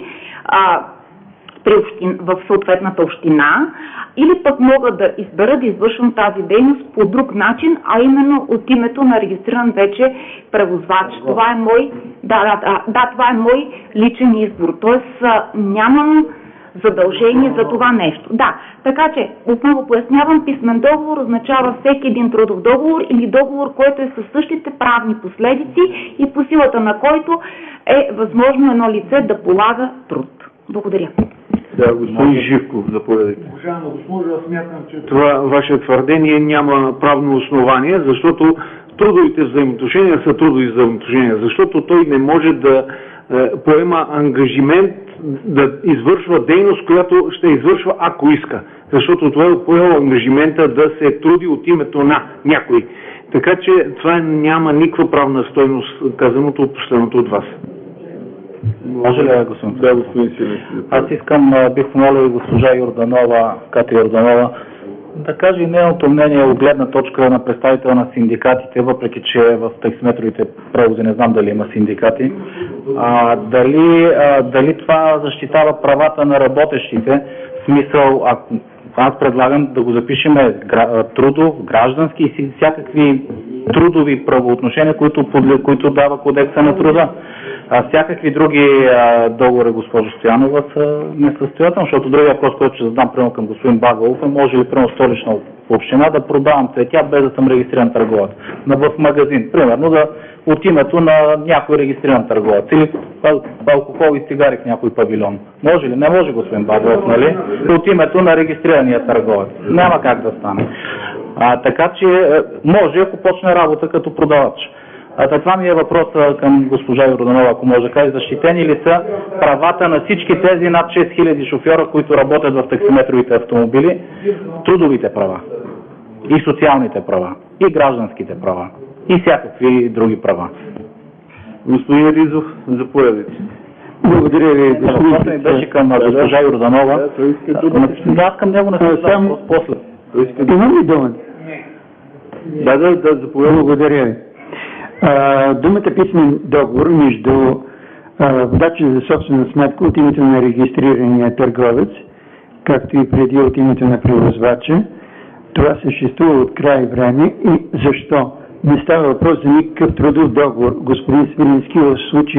в съответната община, или пък мога да избера да извършвам тази дейност по друг начин, а именно от името на регистриран вече превозвач. Това е мой, това е мой личен избор. Тоест нямам задължение за това нещо. Да, така че отново пояснявам, писмен договор означава всеки един трудов договор или договор, който е със същите правни последици и по силата на който е възможно едно лице да полага труд. Благодаря. Да, господин Живков, заповядайте. Уважаема госпожо, аз смятам, че това ваше твърдение няма правно основание, защото трудовите взаимоотношения са трудови взаимоотношения, защото той не може да поема ангажимент да извършва дейност, която ще извършва ако иска, защото това е поел ангажимента да се труди от името на някой. Така че това няма никаква правна стойност, казаното от последното от вас. Може ли, господин? Да, господин Свиленски. Аз бих помолил госпожа Катя Йорданова, да каже и нейното мнение от гледна точка на представител на синдикатите, въпреки че в таксиметровите превози не знам дали има синдикати, дали това защитава правата на работещите, в смисъл, аз предлагам да го запишем трудов, граждански и всякакви трудови правоотношения, които дава Кодекса на труда. Всякакви други договори, госпожо Стоянова, са несъстоятелни, защото другия въпрос, който ще задам примерно към господин Багалов е, може ли примерно Столична община да продавам цветя без да съм регистриран търговец в магазин, примерно от името на някой регистриран търговец или алкохол и цигари в някой павилион. Може ли? Не може, господин Багалов, нали? От името на регистрирания търговец. Няма как да стане. Така че може, ако почне работа като продавач. Това ми е въпрос към госпожа Йорданова, ако може да каже, защитени ли са правата на всички тези над 6000 шофьора, които работят в таксиметровите автомобили, трудовите права и социалните права, и гражданските права, и всякакви други права. Господин Ризов, заповядайте. Благодаря ви, господин. Въпросът ми беше към госпожа Йорданова. Аз към него не се задам после. Имам ли думата? Да, заповядайте. Благодаря ви. Думата писмен договор между водача за собствена сметка от името на регистрирания търговец, както и преди от името на превозвача, това съществува от край време и защо? Не става въпрос за никакъв трудов договор. Господин Свиленски в случая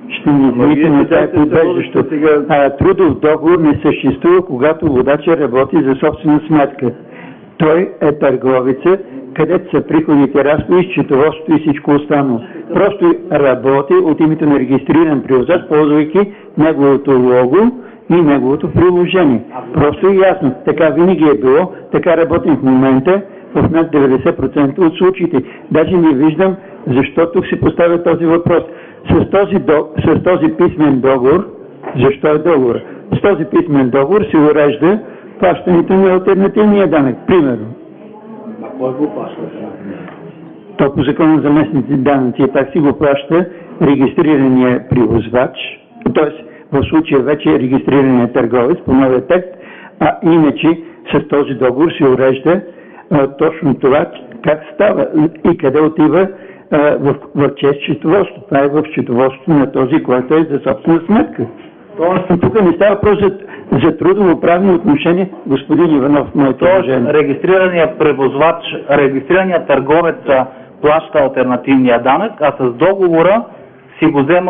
Ще ни извините, но това е подвеждащо. Трудов договор не съществува, когато водача работи за собствена сметка. Той е търговица, където са приходите, разходи, счетоводството и всичко останало. Просто работи от името на регистриран превозвач, ползвайки неговото лого и неговото приложение. Просто и ясно. Така винаги е било, така работим в момента в над 90% от случаите. Даже не виждам защо тук се поставя този въпрос. С този писмен договор, защо е договор? С този писмен договор се урежда плащането на алтернативния данък. Примерно. То по закона за местните данъци и такси го плаща регистрирания превозвач, т.е. в случая вече регистрирания търговец по новия текст, а иначе с този договор се урежда точно това как става и къде отива в чест счетоводство. Това е в счетоводството на този, който е за собствена сметка. Тук не става въпрос за трудово-правни отношения, господин Иванов, моето уважение. Регистрираният превозвач, регистрираният търговец плаща алтернативния данък, а с договора си го взема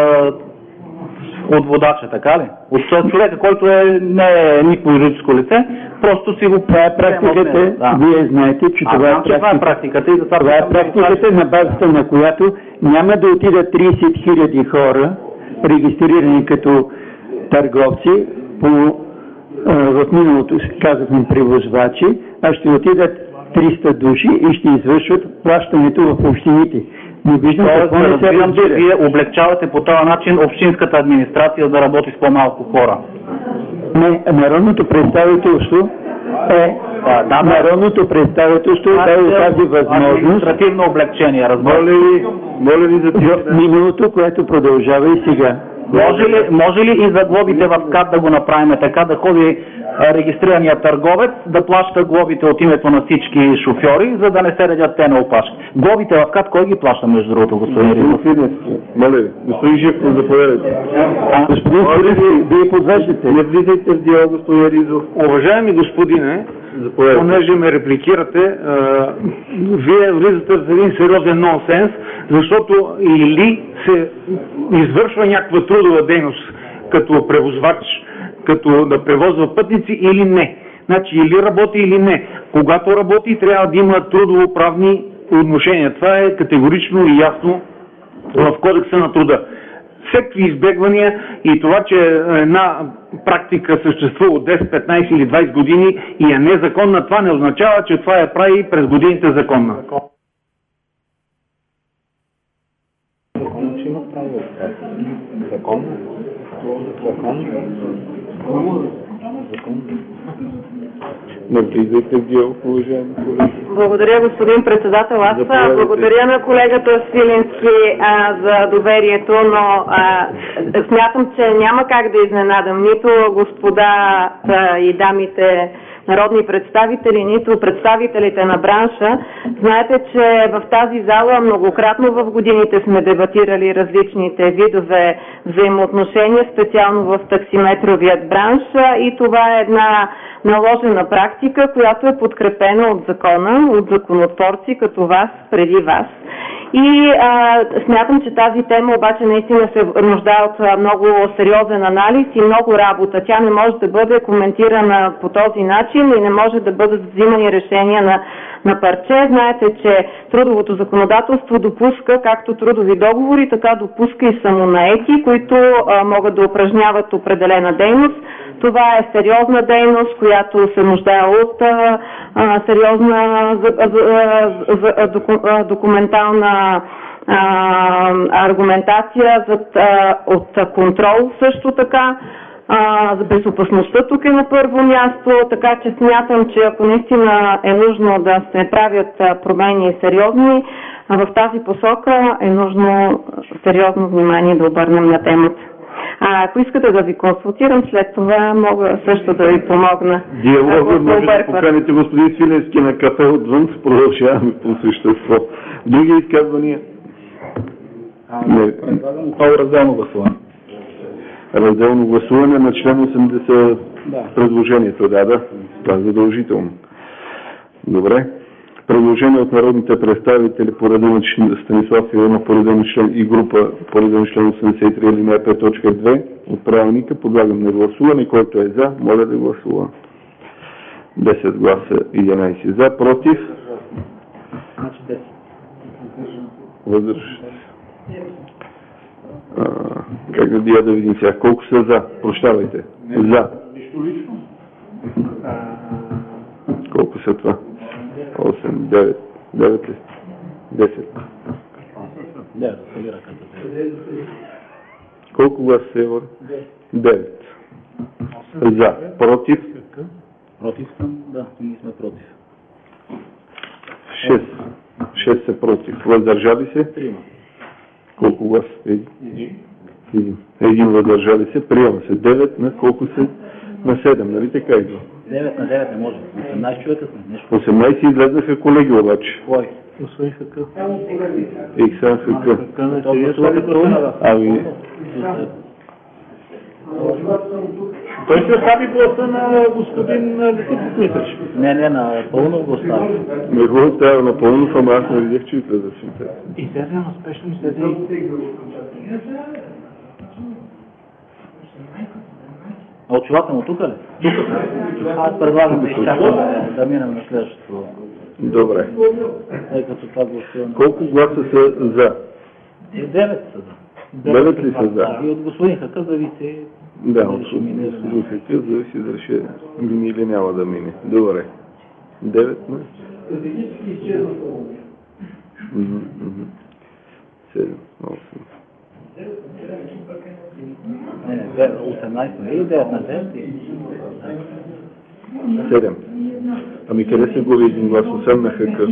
от водача, така ли? От човека, който не е никакво юридическо лице, просто си го практиката. Вие знаете, че това е практиката. Това е практиката, на базата на която няма да отидат 30 000 хора, регистрирани като търговци, в миналото казахме превозвачи, а ще отидат 300 души и ще извършват плащането в общините. Не виждам какво не се разбира. Вие облегчавате по този начин общинската администрация да работи с по-малко хора. Не, народното представителство народното представителство даде тази възможност. Административно облегчение, моля ли за миналото, което продължава и сега. Може ли и за глобите в КАТ да го направим така, да ходи регистрирания търговец, да плаща глобите от името на всички шофьори, за да не се редят те на опашки? Глобите в КАТ кой ги плаща, между другото, господин Ризов? Моля ви, господин Живков, заповядайте. Господин Ризов, вие подвеждате. Не влизайте в диалог, господин Ризов. Уважаеми господине, понеже ме репликирате, вие влизате в един сериозен нонсенс, защото или се извършва някаква трудова дейност като превозвач, като да превозва пътници или не. Значи или работи, или не. Когато работи, трябва да има трудово-правни отношения. Това е категорично и ясно в Кодекса на труда. Всеки избегвания и това, че една практика съществува от 10, 15 или 20 години и е незаконна, това не означава, че това я прави през годините законна. Не влизайте в диалог, уважаеми колеги. Благодаря, господин председател. Аз благодаря на колегата Свиленски за доверието, но смятам, че няма как да изненадам нито господа и дамите народни представители, нито представителите на бранша. Знаете, че в тази зала многократно в годините сме дебатирали различните видове взаимоотношения, специално в таксиметровият бранш, и това е една наложена практика, която е подкрепена от закона, от законотворци като вас, преди вас. И смятам, че тази тема обаче наистина се нуждае от много сериозен анализ и много работа. Тя не може да бъде коментирана по този начин и не може да бъдат взимани решения на парче. Знаете, че трудовото законодателство допуска както трудови договори, така допуска и самонаети, които могат да упражняват определена дейност. Това е сериозна дейност, която се нуждае от сериозна документална аргументация, от контрол също така. Безопасността тук е на първо място, така че смятам, че ако наистина е нужно да се правят промени сериозни, в тази посока е нужно сериозно внимание да обърнем на темата. Ако искате да ви консултирам, след това мога също да ви помогна. Диалога може да поканите господин Свиленски на кафе отвън, продължаваме по същество. Други изказвания? Разделно гласуване. Разделно гласуване на член 80 предложението. Да, това е задължително. Добре. Предложение от народните представители по реда на Станислав Иванов по реда на член и група по реда на член 83 алинея 5 точка 2 от правилника. Подлагам на гласуване. Който е за, моля да гласува. 10 гласа, 11 за, против. Въздържащи. Как да видим сега? Колко са за? Прощавайте. За. Колко са това? 8, 9, 9 ли? 10. Колко гласа се е? 9. За. Против? Против съм, да, ние сме против. 6. 6 са против. Въздържали се? 3. Колко гласа? Един въздържали се. Приема се. 9 на колко се? На 7, нали така идва? 9 на 9 не може. 18 човека сме. 18 излезнаха колеги обаче. Кой? Господин Хакъв. Иксан Хакъв. Ами... Той ще остави гласа на господин Летифов, мислиш? Не, на пълно го остави. Не го оставя на пълно, ама аз не видях, че излезе в синтез. Излезе на спешно, излезе. Очевателно тук ли? Тук. Аз предлагам да изчакаме да минем на следващото. Добре. Тъй като това гласуване. Колко гласа са за? 9 са за. 9 ли са за? И от господин Хакъв зависи. Да, от господин Хакъв зависи дали ще мине или няма да мине. Добре. 9 на? 7, 8. 18 или 9 на 9? 7. Ами къде се губи един глас? 8 на Хакъв.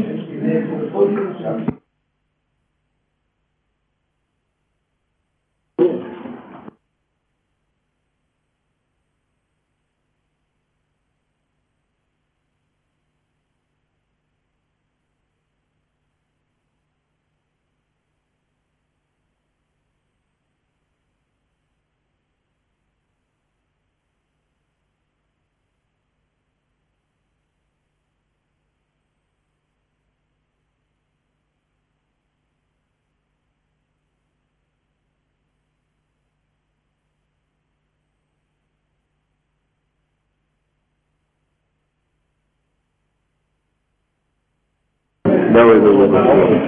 Давай да го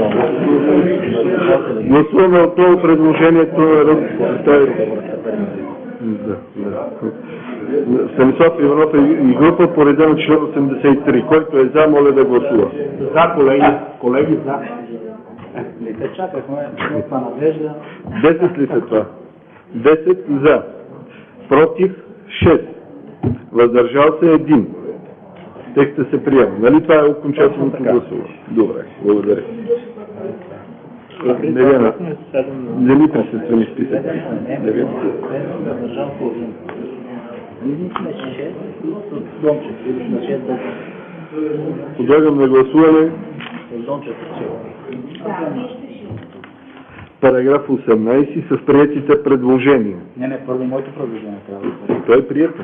гласуваме отново предложението на народните представители. Станислав Иванов и група по реда на член 83. Който е за, моля да гласува. За, колеги, за. Не чакахме, това надежда. 10 ли са това? 10 за. Против 6. Въздържал се 1. Текстът се приема. Нали това е окончателното гласуване? Добре, благодаря. Невена, не ми присъствени списък. Подлагам на гласуване параграф 18 с приетите предложения. Не, първо моето предложение трябва. Той е прието.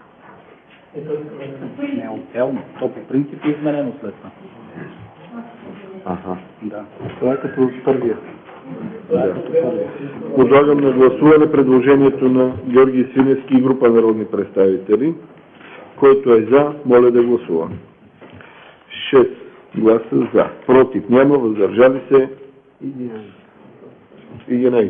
Не, отделно. То по принцип е изменено след това. Аха. Да. Това е като първия. Да. Подлагам на гласуване предложението на Георги Свиневски и група народни представители. Който е за, моля да гласува. 6 гласа за. Против няма, въздържали се 11.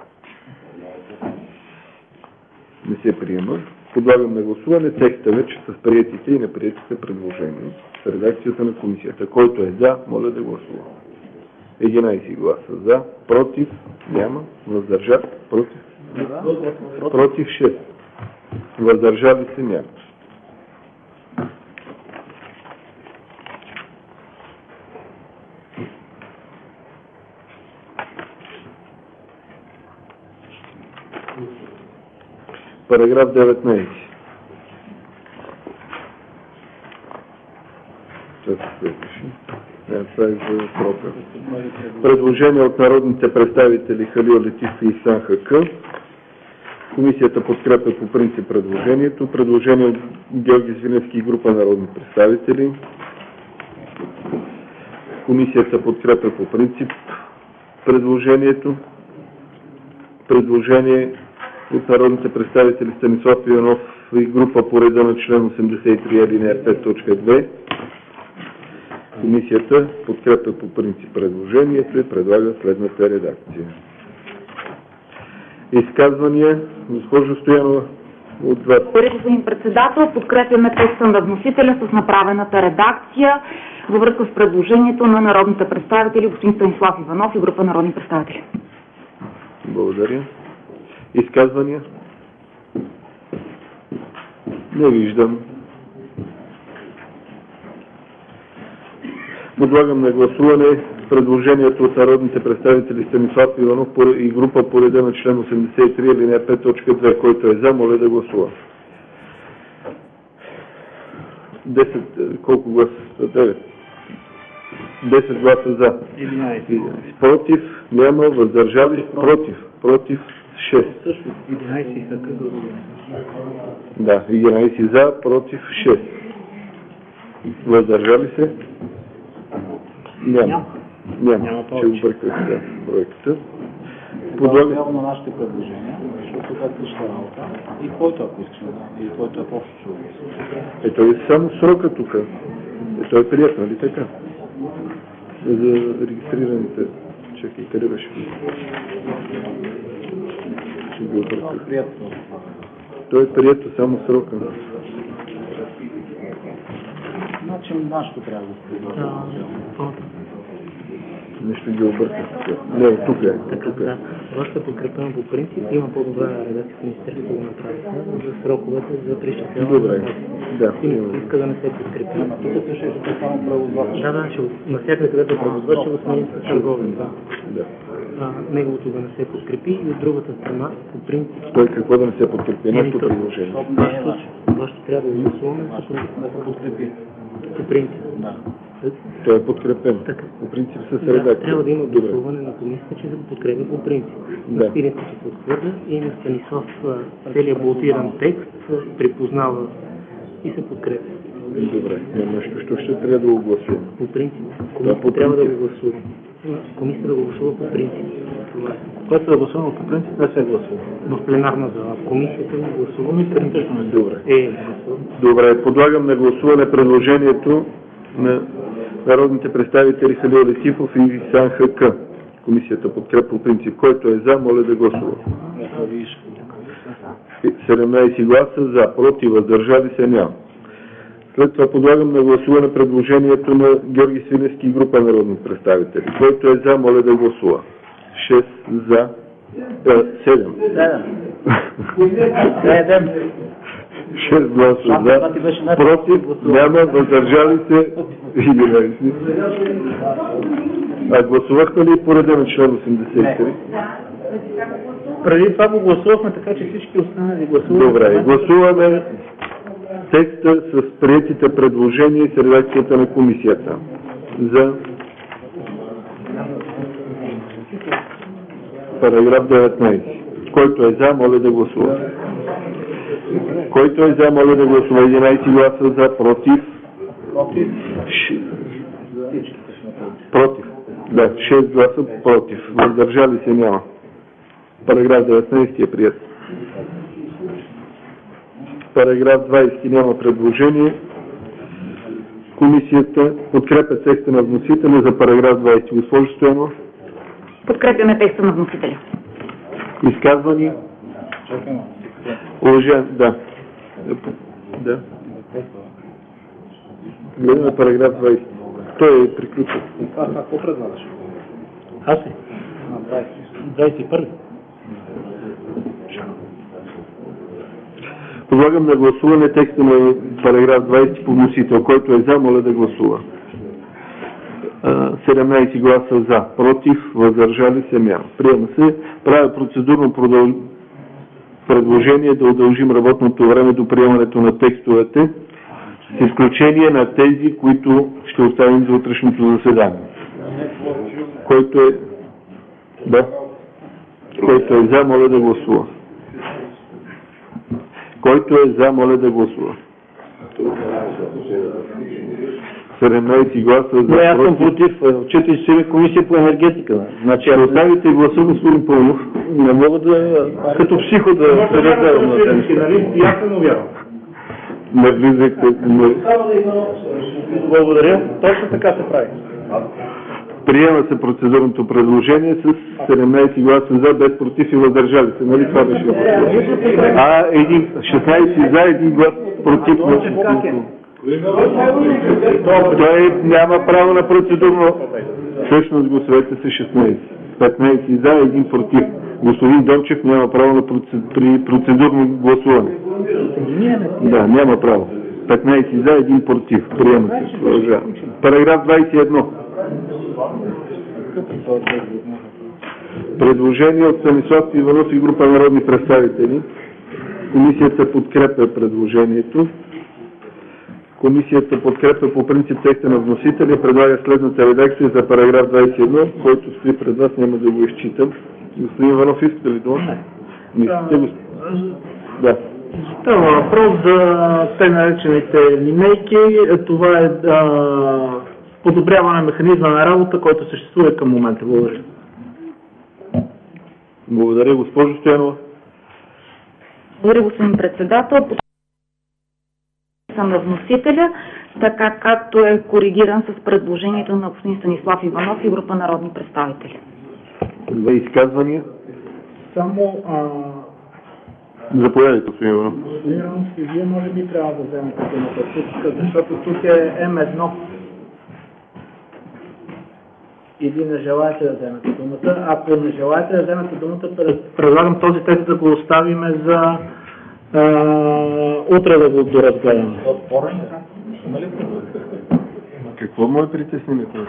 Не се приема. Подлагам на гласуване текста вече с приетите и неприетите предложения. С редакцията на комисията. Който е за, моля да гласува. 11 гласа за, против няма, въздържали против 6. Въздържали се няма. Параграф 19. Предложение от народните представители Халил Летифов и Ихсан Хакъв. Комисията подкрепя по принцип предложението. Предложение от Георги Свиневски и група народни представители. Комисията подкрепя по принцип предложението. Предложение от народните представители Станислав Иванов и група по реда на член 83 алинея 5 точка 2. Комисията подкрепя по принцип предложението и предлага следната редакция. Изказвания? Госпожо Стоянова, от вас. Благодаря, господин председател. Подкрепяме текста на вносителя с направената редакция във връзка с предложението на народните представители господин Станислав Иванов и група народни представители. Благодаря. Изказвания? Не виждам. Подлагам на гласуване предложението от народните представители Станислав Иванов и група по реда на член 83 алинея 5 точка 2, който е за, моля да гласува. 10, колко гласа? 9. 10 гласа за. 11. Против? Няма. Въздържали? Против 6. 11 са като. Да, 11 за, против 6. Въздържали се? Няма. Ще го бърках сега проекта. Подлагам на нашите предложения, защото това е тъжна работа. И твоето, ако искаш да. И твоето е по-общо. Той е само срока тук. Той е приятно, нали така? За регистрираните. Чакай, къде беше? Ще го бърках. Той е приятно, само срока. Значи нашето трябва да се предложи. Нещо ги обърках. Не, тук е. Това ще подкрепено по принцип. Има по-добра редакция в Министерството го направиха за сроковете за преизчисляване. Добре. Да. Иска да не се подкрепи. Тук също ще само превозвач. Да, навсякъде където е превозвач ще го сменим с търговец. Да. Неговото да не се подкрепи и от другата страна по принцип. Той какво да не се подкрепи? Нашето предложение. Това ще трябва да го гласуваме да се подкрепи. По принцип. Да. Той е подкрепен. По принцип с редакция. Трябва да има гласуване на комисията, че да подкрепя по принцип. Да. Пирински се отхвърля и на Станислав целият блокиран текст припознава и се подкрепя. Добре. Нещо ще трябва да го гласуваме. По принцип. Комисията трябва да го гласува. Комисията да го гласува по принцип. Това е. Което да гласуваме по принцип, не се гласува. В пленарна зала. Комисията го гласуваме принципно. Добре. Добре. Подлагам на гласуване предложението на народните представители Халил Летифов и Висан ХК. Комисията подкрепа по принцип. Който е за, моля да гласува. 17 гласа за, против, въздържали се няма. След това подлагам на гласуване предложението на Георги Свиленски и група народни представители. Който е за, моля да гласува. 6 за, 7. 6 гласа за, против, няма, въздържали се 11. А гласувахме ли по реда на член 83? Преди това го гласувахме, така че всички останали гласуваме. Добре, гласуваме текста с приетите предложения и с редакцията на комисията. За параграф 19. Който е за, моля да гласува. Който е за, моля да гласува. 11 гласа за, против. Против. Да, 6 гласа против. Въздържали се няма. Параграф 19 е прият. Параграф 20 няма предложение. Комисията подкрепя текста на вносителя за параграф 20. Госпожо Стоянова? Подкрепяме текста на вносителя. Изказвания? Уважаем, да. Да. Гледаме параграф 20. Той е приключен. Какво предлагаш? Аз е. 21. Подлагам на гласуване текста на параграф 20 по вносител. Който е за, моля да гласува. 17 гласа за, против, въздържали се няма. Приема се. Правя процедурно предложение да удължим работното време до приемането на текстовете, с изключение на тези, които ще оставим за утрешното заседание. Който е... Да. Който е за, моля да гласува. Който е за, моля да гласува. 17 гласа за. Не, аз съм против. Отчитайте, че има комисия по енергетика. Значи, ако оставите гласа, господин Пълнов, не мога да като психо да се разгледам на тези. И аз съм вярвам. Не влизайте. Благодаря. Точно така се прави. Приема се процедурното предложение с 17 гласа за, без против и въздържали се. Нали това беше? 16 за, 1 глас против. Той няма право на процедурно. Всъщност гласовете са 16. 15 за, 1 против. Господин Дончев няма право на процедурно гласуване. Да, няма право. 15 за, 1 против. Приема се. Параграф 21. Предложение от Станислав Иванов и група народни представители. Комисията подкрепя предложението. Комисията подкрепя по принцип текста на вносителя и предлага следната редакция за параграф 21, който стои пред вас, няма да го изчитам. Господин Иванов, искате ли това? Да. Става въпрос за те наречените линейки. Това е подобряване на механизма на работа, който съществува към момента. Благодаря. Благодаря, госпожо Стоянова. Благодаря, господин председател. Съм на вносителя, така както е коригиран с предложението на господин Станислав Иванов и група народни представители. За изказвания? Само заповядайте, господин Иванов. Господин Ивановски, вие може би трябва да вземете думата, защото тук е М1. Или не желаете да вземете думата. Ако не желаете да вземете думата, предлагам този текст да го оставим за утре да го доразгледаме. Какво му е притеснението?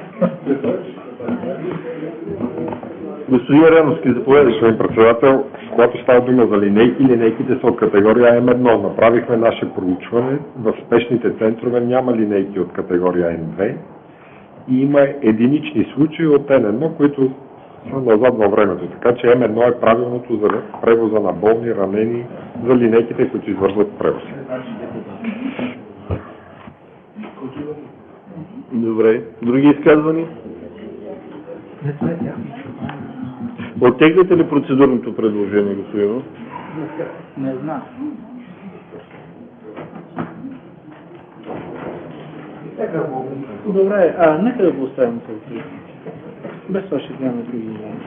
Господин Рановски, заповядайте. Господин председател, когато става дума за линейки, линейките са от категория М1. Направихме наше проучване. В спешните центрове няма линейки от категория М2 и има единични случаи от Н1, които са назад във времето. Така че М1 е правилното за превоза на болни, ранени, за линейките, които извършват превоз. Добре. Други изказвания? Оттегляте ли процедурното предложение, господин? Не знам. Добре, нека да го оставим този. Без това ще гледаме други.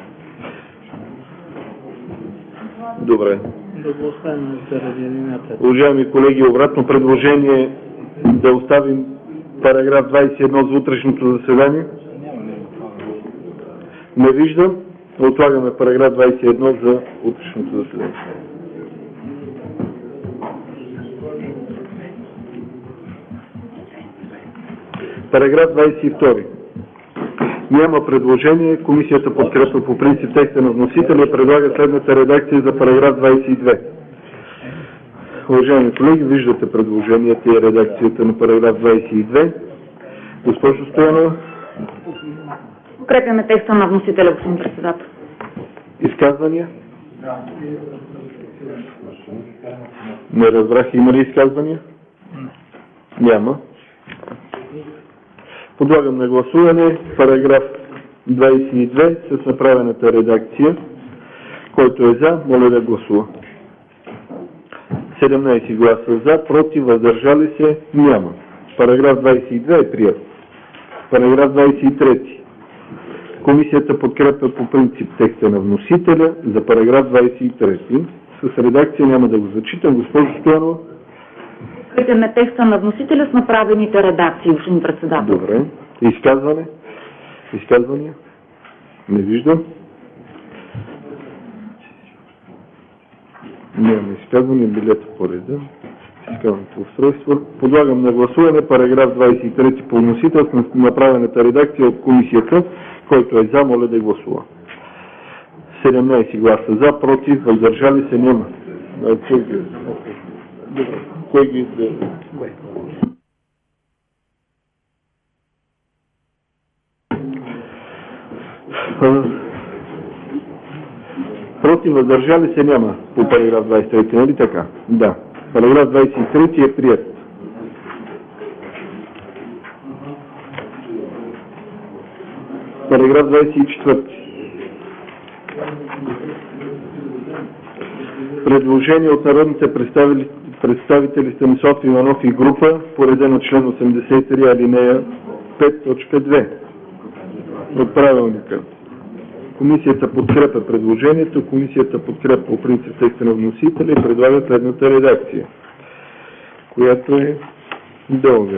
Добре. Да го оставим заради едината. Уважаеми колеги, обратно предложение да оставим параграф 21 за утрешното заседание. Не виждам. Отлагаме параграф 21 за утрешното заседание. Параграф 22. Няма предложение. Комисията подкрепя по принцип текста на вносителя и предлага следната редакция за параграф 22. Уважаеми колеги, виждате предложението и редакцията на параграф 22. Госпожо Стоянова. Подкрепяме текста на вносителя, господин председател. Изказвания? Не разбрах. Има ли изказвания? Няма. Подлагам на гласуване параграф 22 с направената редакция. Който е за, моля да гласува. 17 гласа за, против, въздържали се, няма. Параграф 22 е прият. Параграф 23. Комисията подкрепя по принцип текста на вносителя за параграф 23. С редакция няма да го зачитам. Госпожо Стоянова. Подкрепяме текста на вносителя с направените редакции, господин председател. Добре. Изказване? Изказвания? Не виждам. Няма изказване, билета по реда. Фискалното устройство. Подлагам на гласуване параграф 23 по вносител с направената редакция от комисията, който е за, моля да гласува. 17 гласа за, против, въздържали се няма. Кой ги против, въздържали се няма по параграф 23, нали така? Да. Параграф 23 е прият. Параграф 24. Предложение от народните представители Станислав Иванов и група по реда на член 83 алинея 5.2 от правилника. Комисията подкрепя предложението. Комисията подкрепя по принцип текста на вносителя и предлага следната редакция, която е дълга.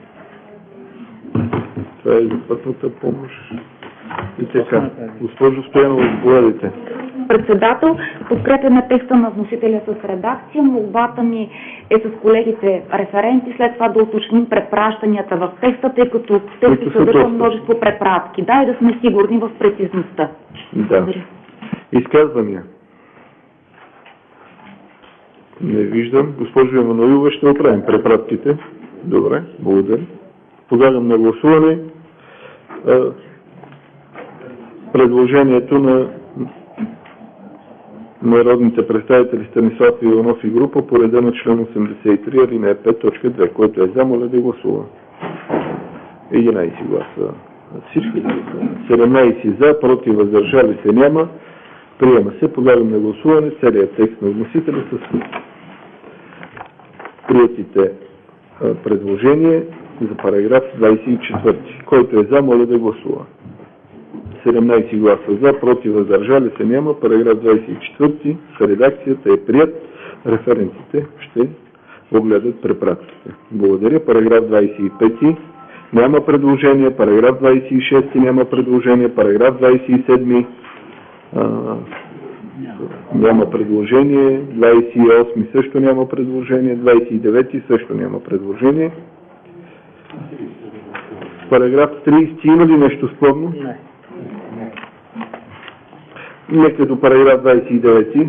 Това е за пътната помощ. И така, госпожо Стоянова, заповядайте. Председател, подкрепяме текста на вносителя с редакция. Молбата ми е с колегите референти, след това да уточним препращанията в текста, тъй като текстът съдържа множество препратки. Да, и да сме сигурни в прецизността. Да. Изказвания? Не виждам. Госпожо Емануилова, ще оправим препратките. Добре, благодаря. Подлагам на гласуване предложението на народните представители Станислав Иванов и група по реда на член 83 алинея 5.2, който е за, моля да гласува. 11 гласа. Всички 17 за, против, въздържали се няма. Приема се. Подлагам на гласуване целият текст на вносителя с приетите предложения за параграф 24. Който е за, моля да гласува. 17 гласа за, против, въздържали се няма. Параграф 24 с редакцията е прият. Референтите ще огледат препратките. Благодаря. Параграф 25 няма предложение. Параграф 26 няма предложение. Параграф 27 няма предложение. 28 също няма предложение. 29 също няма предложение. Параграф 30 има ли нещо спорно? Не. Нека до параграф 29,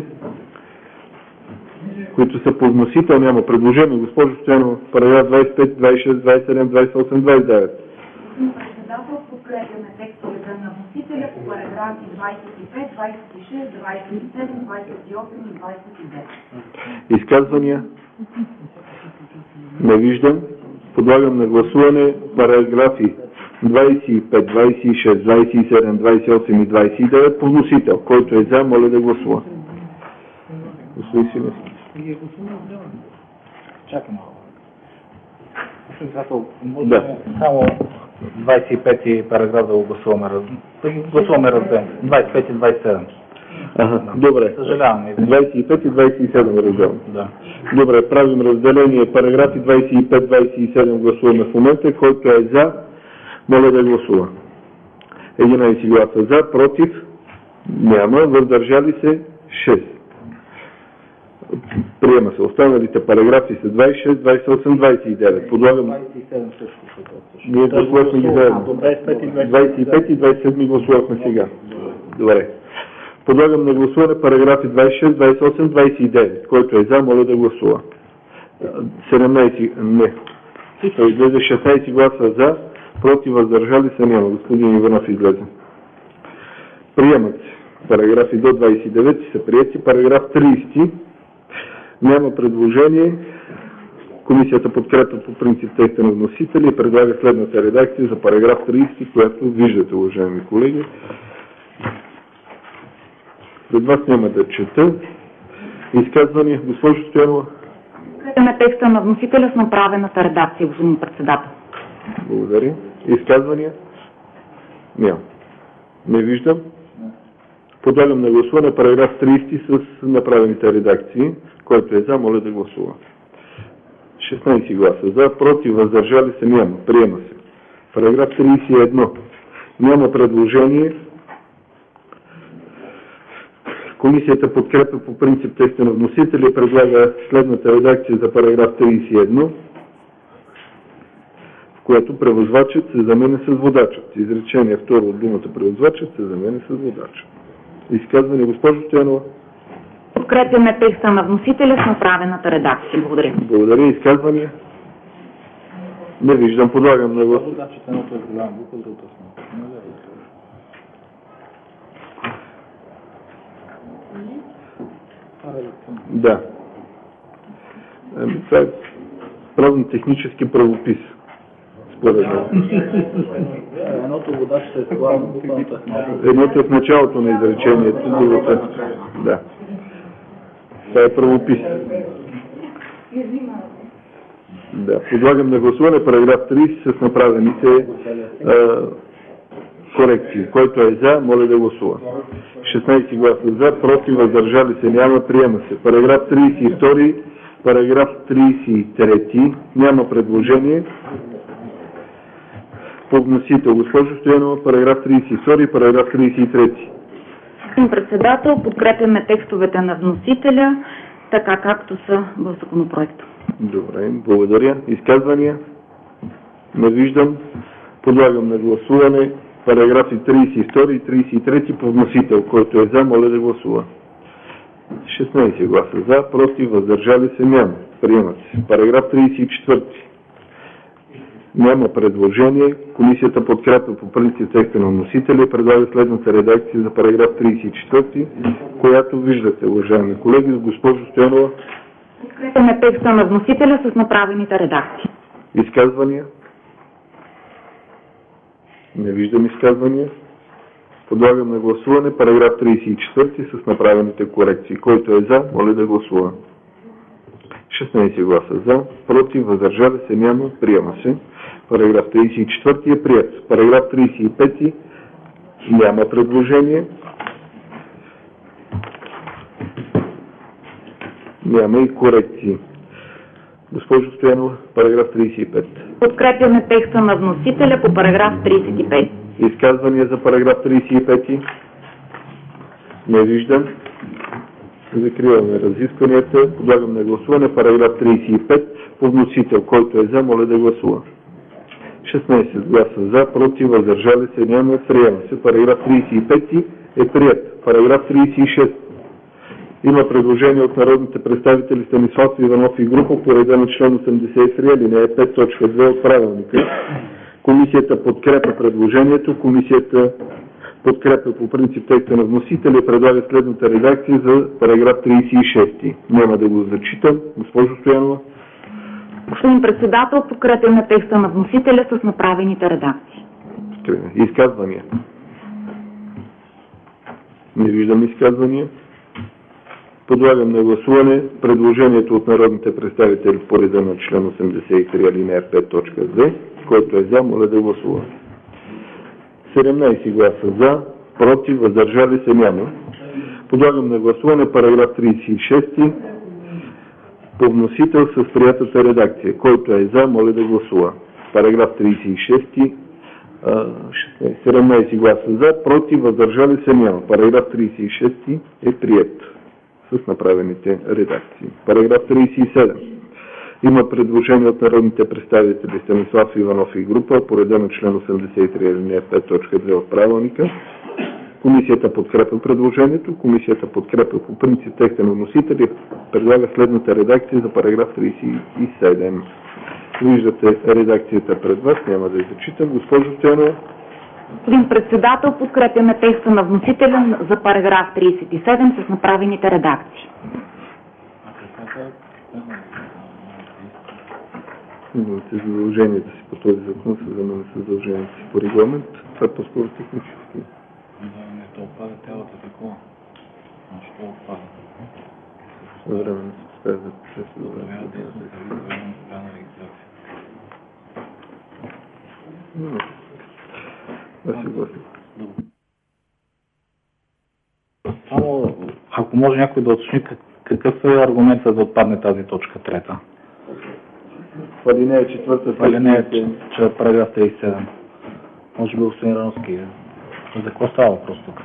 които са по вносител, няма предложение. Госпожо Стоянова, параграф 25, 26, 27, 28, 29. Председател, подкрепяме текстовете на вносителя по параграфи 25, 26, 27, 28 и 29. Изказвания? Не виждам. Подлагам на гласуване параграфи 25, 26, 27, 28 и 29 по вносител. Който е за, моля да гласува. Господин Синевски. Чакай малко. Да. Само 25 параграф да го гласуваме разделно. 25 и 27. Ага, добре. Съжалявам. 25 и 27 разделно. Да. Добре, правим разделение. Параграфи 25-27 гласуваме в момента. Който е за, моля да гласува. 11 гласа за, против няма, въздържали се 6. Приема се. Останалите параграфи са 26, 28, 29. Подлагам. 27 също. Ние гласувахме ги заедно. 25 и 27 гласувахме сега. Добре. Подлагам на гласуване параграфи 26, 28, 29. Който е за, моля да гласува. 17, не. Излезе 16 гласа за, против, въздържали се няма. Господин Иванов излезе. Приемат се. Параграфи до 29 са приети. Параграф 30 няма предложение. Комисията подкрепя по принцип текста на вносителя и предлага следната редакция за параграф 30, която виждате, уважаеми колеги. Пред вас няма да чета. Изказване, госпожо Стоянова. Подкрепяме текста на вносителя с направената редакция, господин председател. Благодаря. Изказвания? Няма. Не виждам. Подлагам на гласуване параграф 30 с направените редакции. Който е за, моля да гласува. 16 гласа за, против, въздържали се няма. Приема се. Параграф 31. Няма предложение. Комисията подкрепя по принцип текста на вносителя и предлага следната редакция за параграф 31, в което превозвачът се заменя с водачът. Изречение второ от думата превозвачът се заменя с водачът. Изказване, госпожо Стоянова. Подкрепяме текста на вносителя с направената редакция. Благодаря. Благодаря. Изказвания? Не виждам. Подлагам на глас. Да. Това е правно-технически правопис. според мен. Едното водач ще е слабо, буквата. Едното е в началото на изречението, другото е... Да. Това е правопис. Да. Подлагам на гласуване параграф 30 с направените корекции. Който е за, моля да гласува. 16 гласа за, против, въздържали се няма, приема се. Параграф 32, параграф 33, няма предложение. По вносител, госпожо Стоянова, параграф 32 и параграф 33. Господин председател, подкрепяме текстовете на вносителя, така както са в законопроекта. Добре, благодаря. Изказвания? Не виждам. Подлагам на гласуване параграфи 32 и 33 по вносител. Който е за, моля да гласува. 16 гласа за, против, въздържали се няма. Приемат се. Параграф 34. Няма предложение. Комисията подкрепя по принцип текста на вносителя и предлага следната редакция за параграф 34, която виждате, уважаеми колеги. Госпожо Стоянова. Подкрепяме текста на вносителя с направените редакции. Изказвания? Не виждам изказвания. Подлагам на гласуване параграф 34 с направените корекции. Който е за, моля да гласува. 16 гласа за, против, въздържали се няма, приема се. Параграф 34 е прият. Параграф 35 няма предложение. Няма и корекции. Госпожо Стоянова, параграф 35. Подкрепяме текста на вносителя по параграф 35. Изказвания за параграф 35? Не виждам. Закриваме разискванията. Подлагам на гласуване параграф 35 по вносител. Който е за, моля да гласува. 16 гласа за, против, въздържали се няма, приема се. Параграф 35 е прият. Параграф 36. Има предложение от народните представители Станислав Иванов и група по реда на член 83, алинея 5, точка 2 от правилника. Комисията подкрепя предложението. Комисията подкрепя по принцип текста на вносителя и предлага следната редакция за параграф 36. Няма да го зачитам. Госпожо Стоянова. Господин председател, подкрепяме текста на вносителя с направените редакции. Изказвания? Не виждам изказвания. Подлагам на гласуване предложението от народните представители по реда на член 83, алинея 5, точка 2, който е за, моля да гласува. 17 гласа за, против, въздържали се няма. Подлагам на гласуване параграф 36 по вносител с приятата редакция. Който е за, моля да гласува. Параграф 36, 17 гласа за, против, въздържали се няма. Параграф 36 е прият с направените редакции. Параграф 37. Има предложение от народните представители Станислав Иванов и група по реда на член 83, алинея 5, точка 2 от правилника. Комисията подкрепя предложението. Комисията подкрепя по принцип текста на носителя и предлага следната редакция за параграф 37. Виждате редакцията пред вас, няма да изчитам. Госпожо Стоянова. Господин председател, подкрепяме текста на вносителя за параграф 37 с направените редакции. Имате задълженията си по този закон, са за мен задълженията си по регламент. Това е по-скоро технически. Не, то отпада цялата такова. Значи то отпада. Временно се казва, че се добре. Само, ако може някой да уточни какъв е аргументът да отпадне тази точка 3? В алинея 4. В алинея, че е параграф 37. Може би господин Рановски. За какво става въпрос тук?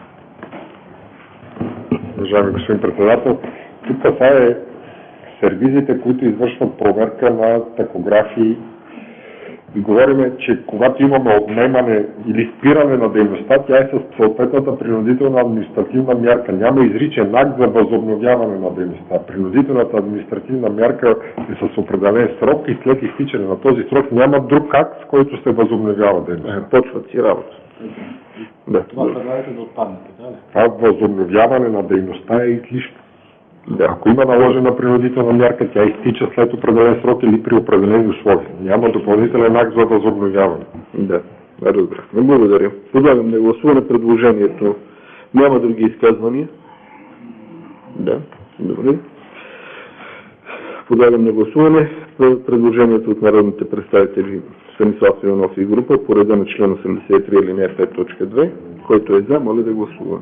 Уважаеми господин председател, тук това е сервизите, които извършват проверка на такографии и говорим, че когато имаме отнемане или спиране на дейността, тя е с съответната принудителна административна мярка. Няма изричен акт за възобновяване на дейността. Принудителната административна мярка е с определен срок и след изтичане на този срок няма друг акт, с който се възобновява дейността. Почват си работа. Да. Това предлагате да отпаднете, да ли? Това възобновяване на дейността е излишно. Да. Ако има наложена принудителна мярка, тя изтича след определен срок или при определени условия. Няма допълнителен акт за възобновяване. Да, разбрахме. Благодаря. Подлагам на гласуване предложението. Няма други изказвания? Да, добре. Подлагам на гласуване предложението от народните представители Станислав Иванов и група по реда на член 83 алинея 5 точка 2. Който е за, моля да гласува.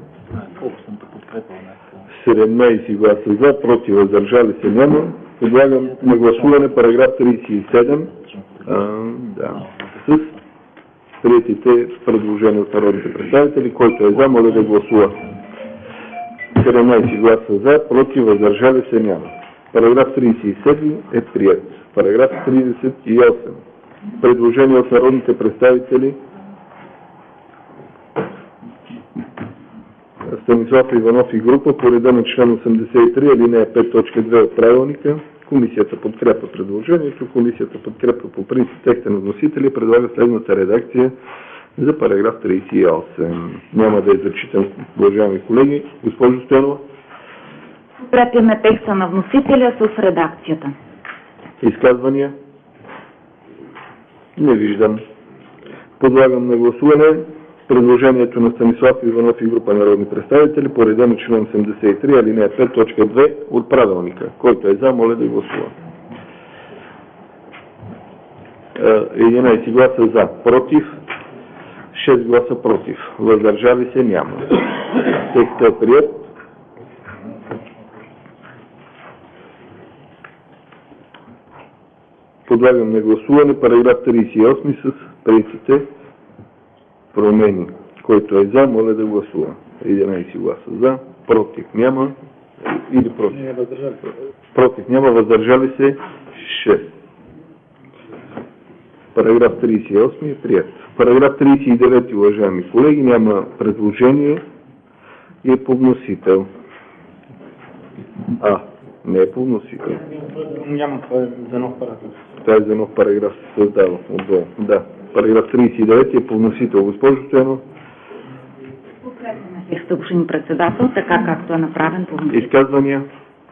17 гласа за, против, въздържали се няма. Подлагам на гласуване параграф 37 с приетите предложения от народните представители. Който е за, моля да гласува. 17 гласа за, против, въздържали се няма. Параграф 37 е приет. Параграф 38. Предложение от народните представители Станислав Иванов и група по реда на член 83 алинея 5 точка 2 от правилника. Комисията подкрепя предложението. Комисията подкрепя по принцип текста на вносителя и предлага следната редакция за параграф 38. Няма да изречитам, уважаеми колеги. Госпожо Стоянова. Подкрепяме текста на вносителя с редакцията. Изказвания? Не виждам. Подлагам на гласуване предложението на Станислав Иванов и група народни представители по реда на член 83 алинея 5 точка 2 от правилника. Който е за, моля да гласува. 11 гласа за, против, 6 гласа против. Въздържали се няма. Текстът е приет. Подлагам на гласуване параграф 38 с приетите промени. Който е за, моля да гласува. 11 гласа за, против няма. Или против? Против няма, въздържали се 6. Параграф 38 е прият. Параграф 39, уважаеми колеги, няма предложение и е по вносител. Не е по вносител. Няма, това е за нов параграф. Това е за нов параграф, се създава отдолу. Да. Параграф 39 е по вносител. Госпожо Стоянова. Подкрепяме текста, господин председател, така както е направен по вносител. Изказвания?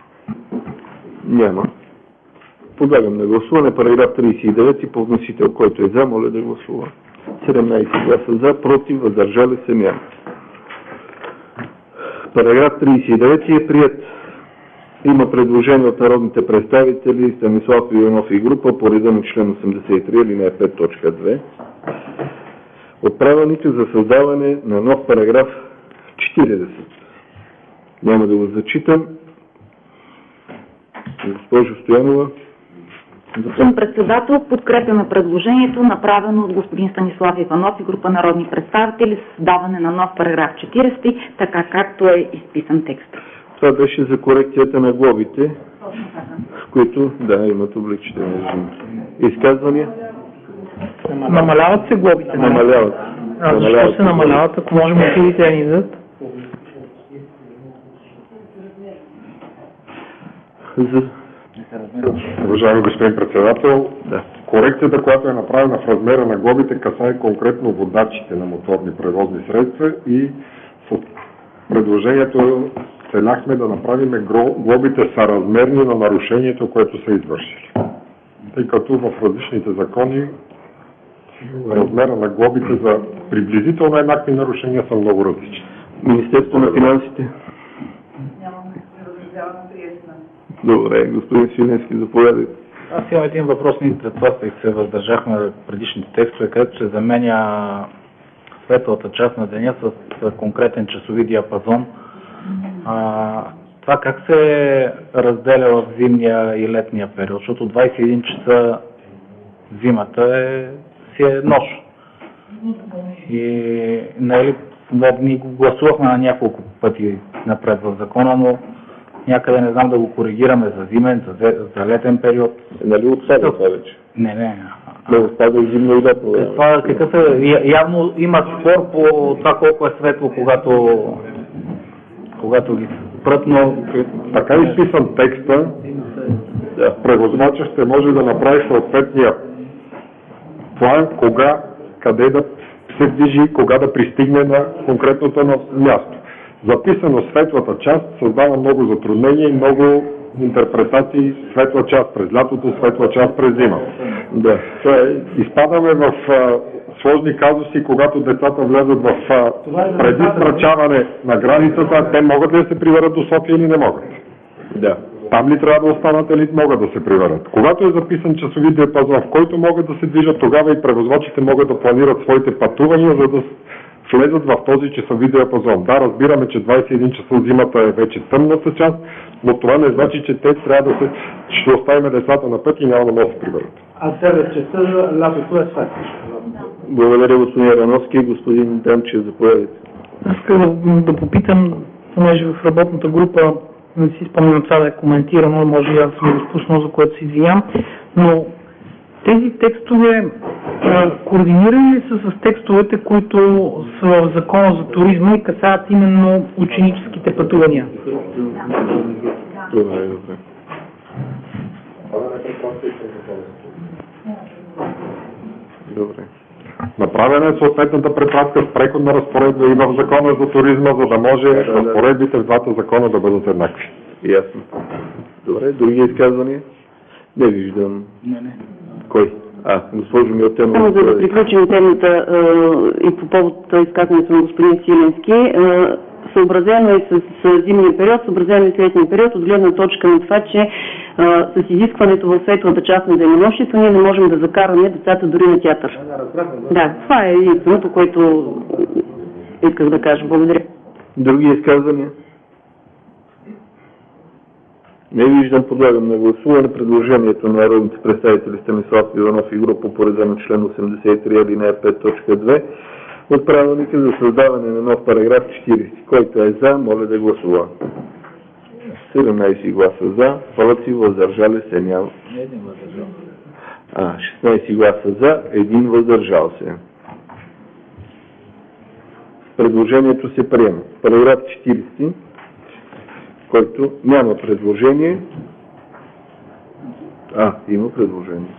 Няма. Подлагам на гласуване параграф 39 по вносител. Който е за, моля да гласува. 17 гласа за, против, въздържали се няма. Параграф 39 е прият. Има предложение от народните представители Станислав Иванов и група по реда на член 83 алинея 5 точка 2 от правилника за създаване на нов параграф 40. Няма да го зачитам. Госпожо Стоянова. Господин председател, подкрепяме предложението, направено от господин Станислав Иванов и група народни представители с създаване на нов параграф 40, така както е изписан текст. Това беше за корекцията на глобите, в които, имат облегчителен режим. Изказвания? Намаляват се глобите. Намаляват. Защо се намаляват, ако може мотивите да ни дадат? Уважаеми господин председател, корекцията, която е направена в размера на глобите, касае конкретно водачите на моторни превозни средства и с предложението целяхме да направим глобите съразмерни на нарушението, което са извършили. Тъй като в различните закони размера на глобите за приблизително еднакви нарушения са много различни. Министерство на финансите. Добре, господин Свиленски, заповядайте. Аз имам един въпрос, ние пред това се въздържахме предишните текстове, където се заменя светлата част на деня с конкретен часови диапазон. Това как се разделя в зимния и летния период? Защото 21 часа зимата си е нощ. И ние го гласувахме на няколко пъти напред в закона, но някъде не знам да го коригираме за зимен, за летен период. Нали отпада това вече? Не. Да отпада зимно и летно. Какъв е? Явно има спор по това колко е светло, когато ги спрат, но... Така изписан текста, превозвача ще може да направи съответния план, къде да се движи, кога да пристигне на конкретното място. Записано светлата част създава много затруднения и много интерпретации. Светла част през лятото, светла част през зимата. Да. Изпадаме в сложни казуси, когато децата влезат в преди срачаване на границата, те могат ли да се приварят до София или не могат? Да. Там ли трябва да останат или могат да се приварят? Когато е записан часови диапазон, в който могат да се движат, тогава и превозвачите могат да планират своите пътувания, за да влезат в този часови диапазон. Да, разбираме, че 21 часа от зимата е вече тъмната част, но това не значи, че те трябва да се... ще оставим децата на път и няма да могат да се приберат. А 9 часа лятото е светло. Благодаря, господин Рановски. Господин Данчев, заповядайте. Аз искам да попитам, понеже в работната група не си спомням това да е коментирано, може и аз съм го спуснал, за което се извинявам, но тези текстове координирани ли са с текстовете, които са в Закона за туризма и касаят именно ученическите пътувания? Добре. Добре. Направена е съответната препратка с преходна разпоредба и в Закона за туризма, за да може разпоредбите в двата закона да бъдат еднакви. Ясно. Добре, други изказвания? Не виждам. Не. Кой? Госпожо Милтенова. Само за да приключим темата и по повод изказването на господин Силенски, съобразено е с зимния период, съобразено е с летния период, от гледна точка на това, че с изискването в светлата част на денонощието ние не можем да закараме децата дори на театър. Да, това е единственото, което исках да кажа. Благодаря. Други изказвания? Не виждам. Подлагам на гласуване предложението на народните представители Станислав Иванов и група по реда на член 83 алинея 5 точка 2 от правилника за създаване на нов параграф 40. Който е за, моля да гласува. 17 гласа за, против, въздържали се няма. 16 гласа за, 1 въздържал се. Предложението се приема. Параграф 40, който няма предложение. Има предложение.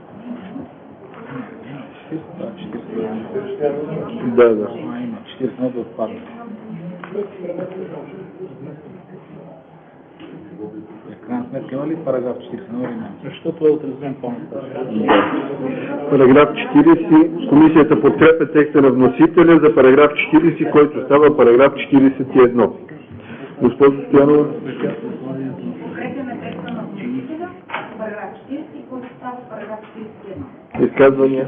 Да. 40 да отпадне. В крайна сметка има ли параграф 40 или няма? Защото е отразен по-нататък. Параграф 40. Комисията подкрепя текста на вносителя за параграф 40, който става параграф 41. Госпожо Стоянова. Изказвания?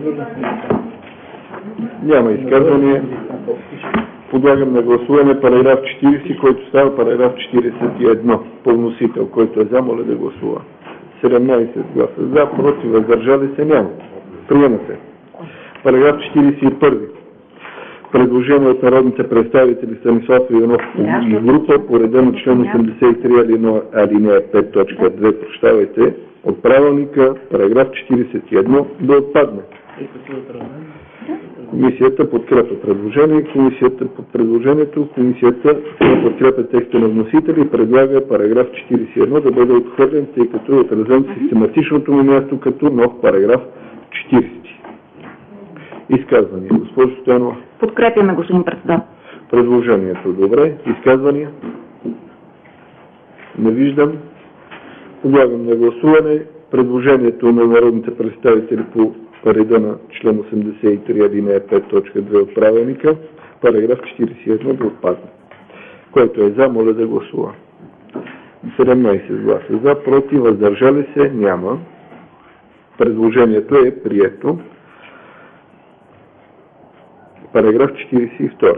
Няма изказвания. Подлагам на гласуване параграф 40, който става параграф 41 по вносител, който е за, моля да гласува. 17 гласа за, против, въздържали се няма. Приема се. Параграф 41. Предложение от народните представители Станислав Иванов и група по реда на член 83 алинея 5 точка 2, от правилника параграф 41 да отпадне. Комисията подкрепя предложението. Комисията подкрепя текста на вносителя и предлага параграф 41 да бъде отхвърлен, тъй като е отразен в систематичното му място като нов параграф 40. Изказвания. Госпожо Стоянова. Подкрепяме, господин председател. Предложението. Добре. Изказвания? Не виждам. Подлагам на гласуване предложението на народните представители по реда на член 83 алинея 5 точка 2 от правилника, параграф 41 да отпадне. Който е за, моля да гласува. 17 гласа за, против, въздържали се няма. Предложението е прието. Параграф 42.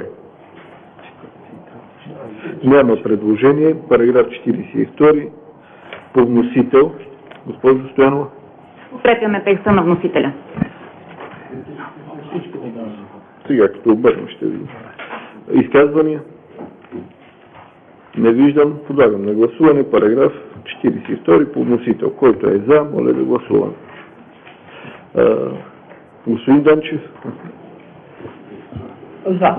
Няма предложение. Параграф 42 по вносител. Госпожо Стоянова. Подкрепяме текста на вносителя. Сега като обърнем ще видим. Изказвания? Не виждам. Подлагам на гласуване параграф 42 по вносител. Който е за, моля да гласува. Господин Данчев? За.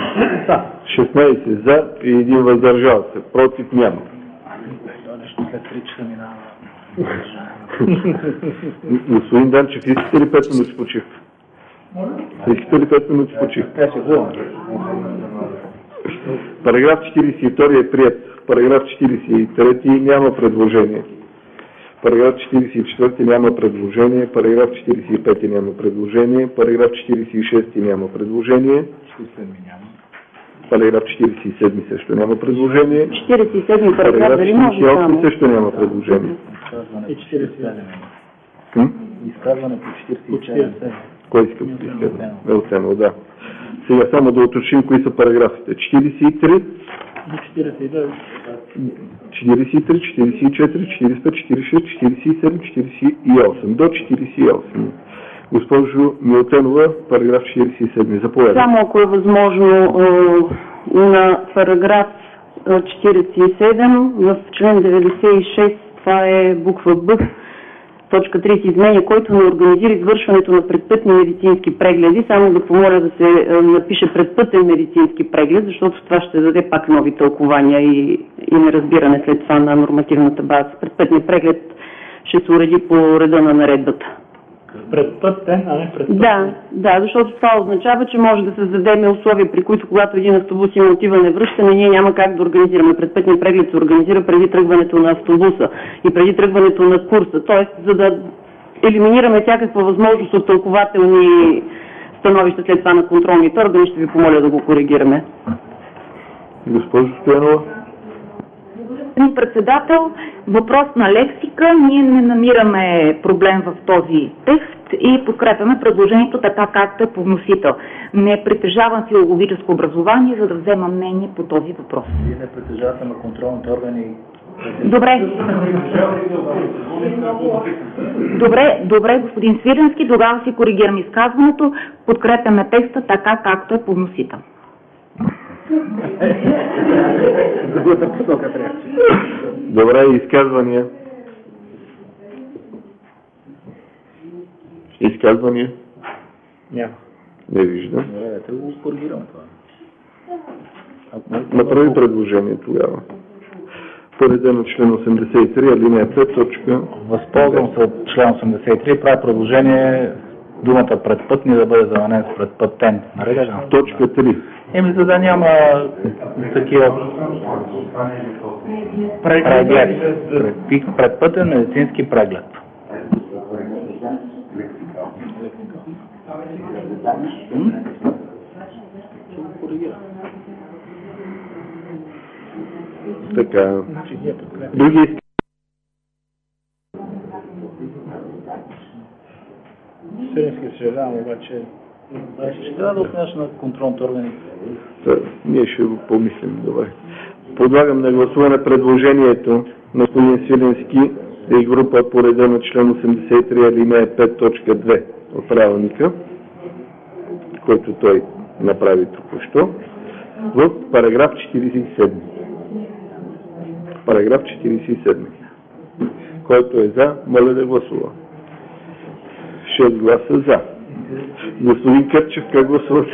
16 за и 1 въздържал се. Против няма. Нещо след 3 часа минава. Господин Данчев, искате ли 5 минути почивка? Искате ли 5 минути почивка? Параграф 42 е прият. Параграф 43 няма предложение. Параграф 44 няма предложение. Параграф 45 няма предложение. Параграф 46 няма предложение. Параграф 47 също няма предложение. 47 параграф, дали може 48 също няма предложение. Изказване по 47. Кой иска по изказване? Велценова, да. Сега само да уточним кои са параграфите. 43, 44, 45, 46, 47, 48. До 48. Госпожо Милтенова, параграф 47. Заповядайте. Само ако е възможно на параграф 47 в член 96, това е буква Б, точка 3 се изменя, който не организира извършването на предпътни медицински прегледи, само да помоля да се напише предпътен медицински преглед, защото това ще даде пак нови тълкования и неразбиране след това на нормативната база. Предпътният преглед ще се уреди по реда на наредбата. Предпътен, а не предпътен? Да, защото това означава, че може да създадем условия, при които когато един автобус има отиване връщане, ние няма как да организираме. Предпътният преглед се организира преди тръгването на автобуса и преди тръгването на курса. Тоест, за да елиминираме всякаква възможност от тълкователни становища след това на контролните органи, ще ви помоля да го коригираме. Госпожо Стоянова. Господин председател, въпрос на лексика. Ние не намираме проблем в този текст и подкрепяме предложението така, както е по вносител. Не притежавам филологическо образование, за да взема мнение по този въпрос. Вие не притежавате на контролните органи. Добре, господин Свиленски, тогава си коригирам изказването. Подкрепяме текста така, както е по вносител. Добре, изказвания. Изказвания? Няма. Не виждам. Добре, да го коригираме това. Направи предложение тогава. По реда на член 83, алинея 5, точка. Възползвам се от член 83, прави предложение думата предпътни да бъде заменен с предпътен. Точка 3. За да няма такива преглед. Предпътен медицински преглед. Така. Други Свиленски съжалявам, обаче ще трябва да отнеш на контролните органи. Ние ще го помислим. Добре. Подлагам на гласуване предложението на господин Свиленски и група по реда на член 83 алинея 5 точка 2 от правилника, който той направи току-що, в параграф 47. Параграф 47. Който е за, моля да гласува. 6 гласа за. Господин Кърчев, как гласувате?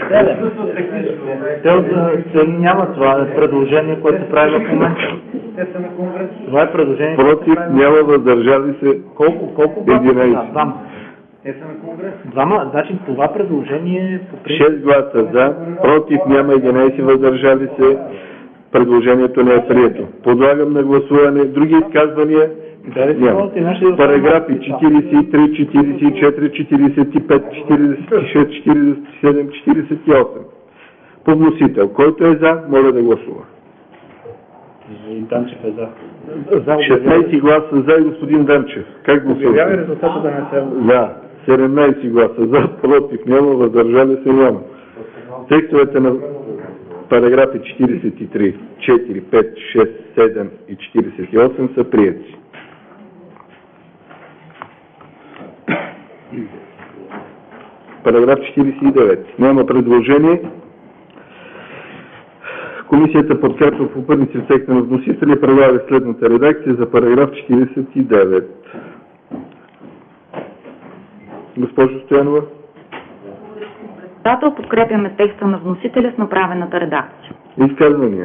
Няма това предложение, което прави в момента. Това е предложение. Против, няма, въздържали се. Колко? 11. Те са на конгрес. Двама, значи това предложение... 6 гласа за, против, няма, 11 въздържали се. Предложението не е прието. Подлагам на гласуване. Други изказвания? Няма. Параграфи 43, 44, 45, 46, 47, 48. По вносител. Който е за, моля да гласува. Данчев е за. 16 гласа за и господин Данчев. Как гласува? Обявява резултата да не се... За. 17 гласа за, против няма, въздържали се няма. Текстовете на параграфи 43, 4, 5, 6, 7 и 48 са приети. Параграф 49. Няма предложение. Комисията подкрепя по принцип текста на вносителя и предлага следната редакция за параграф 49. Госпожо Стоянова. Председател, подкрепяме текста на вносителя с направената редакция. Изказвания.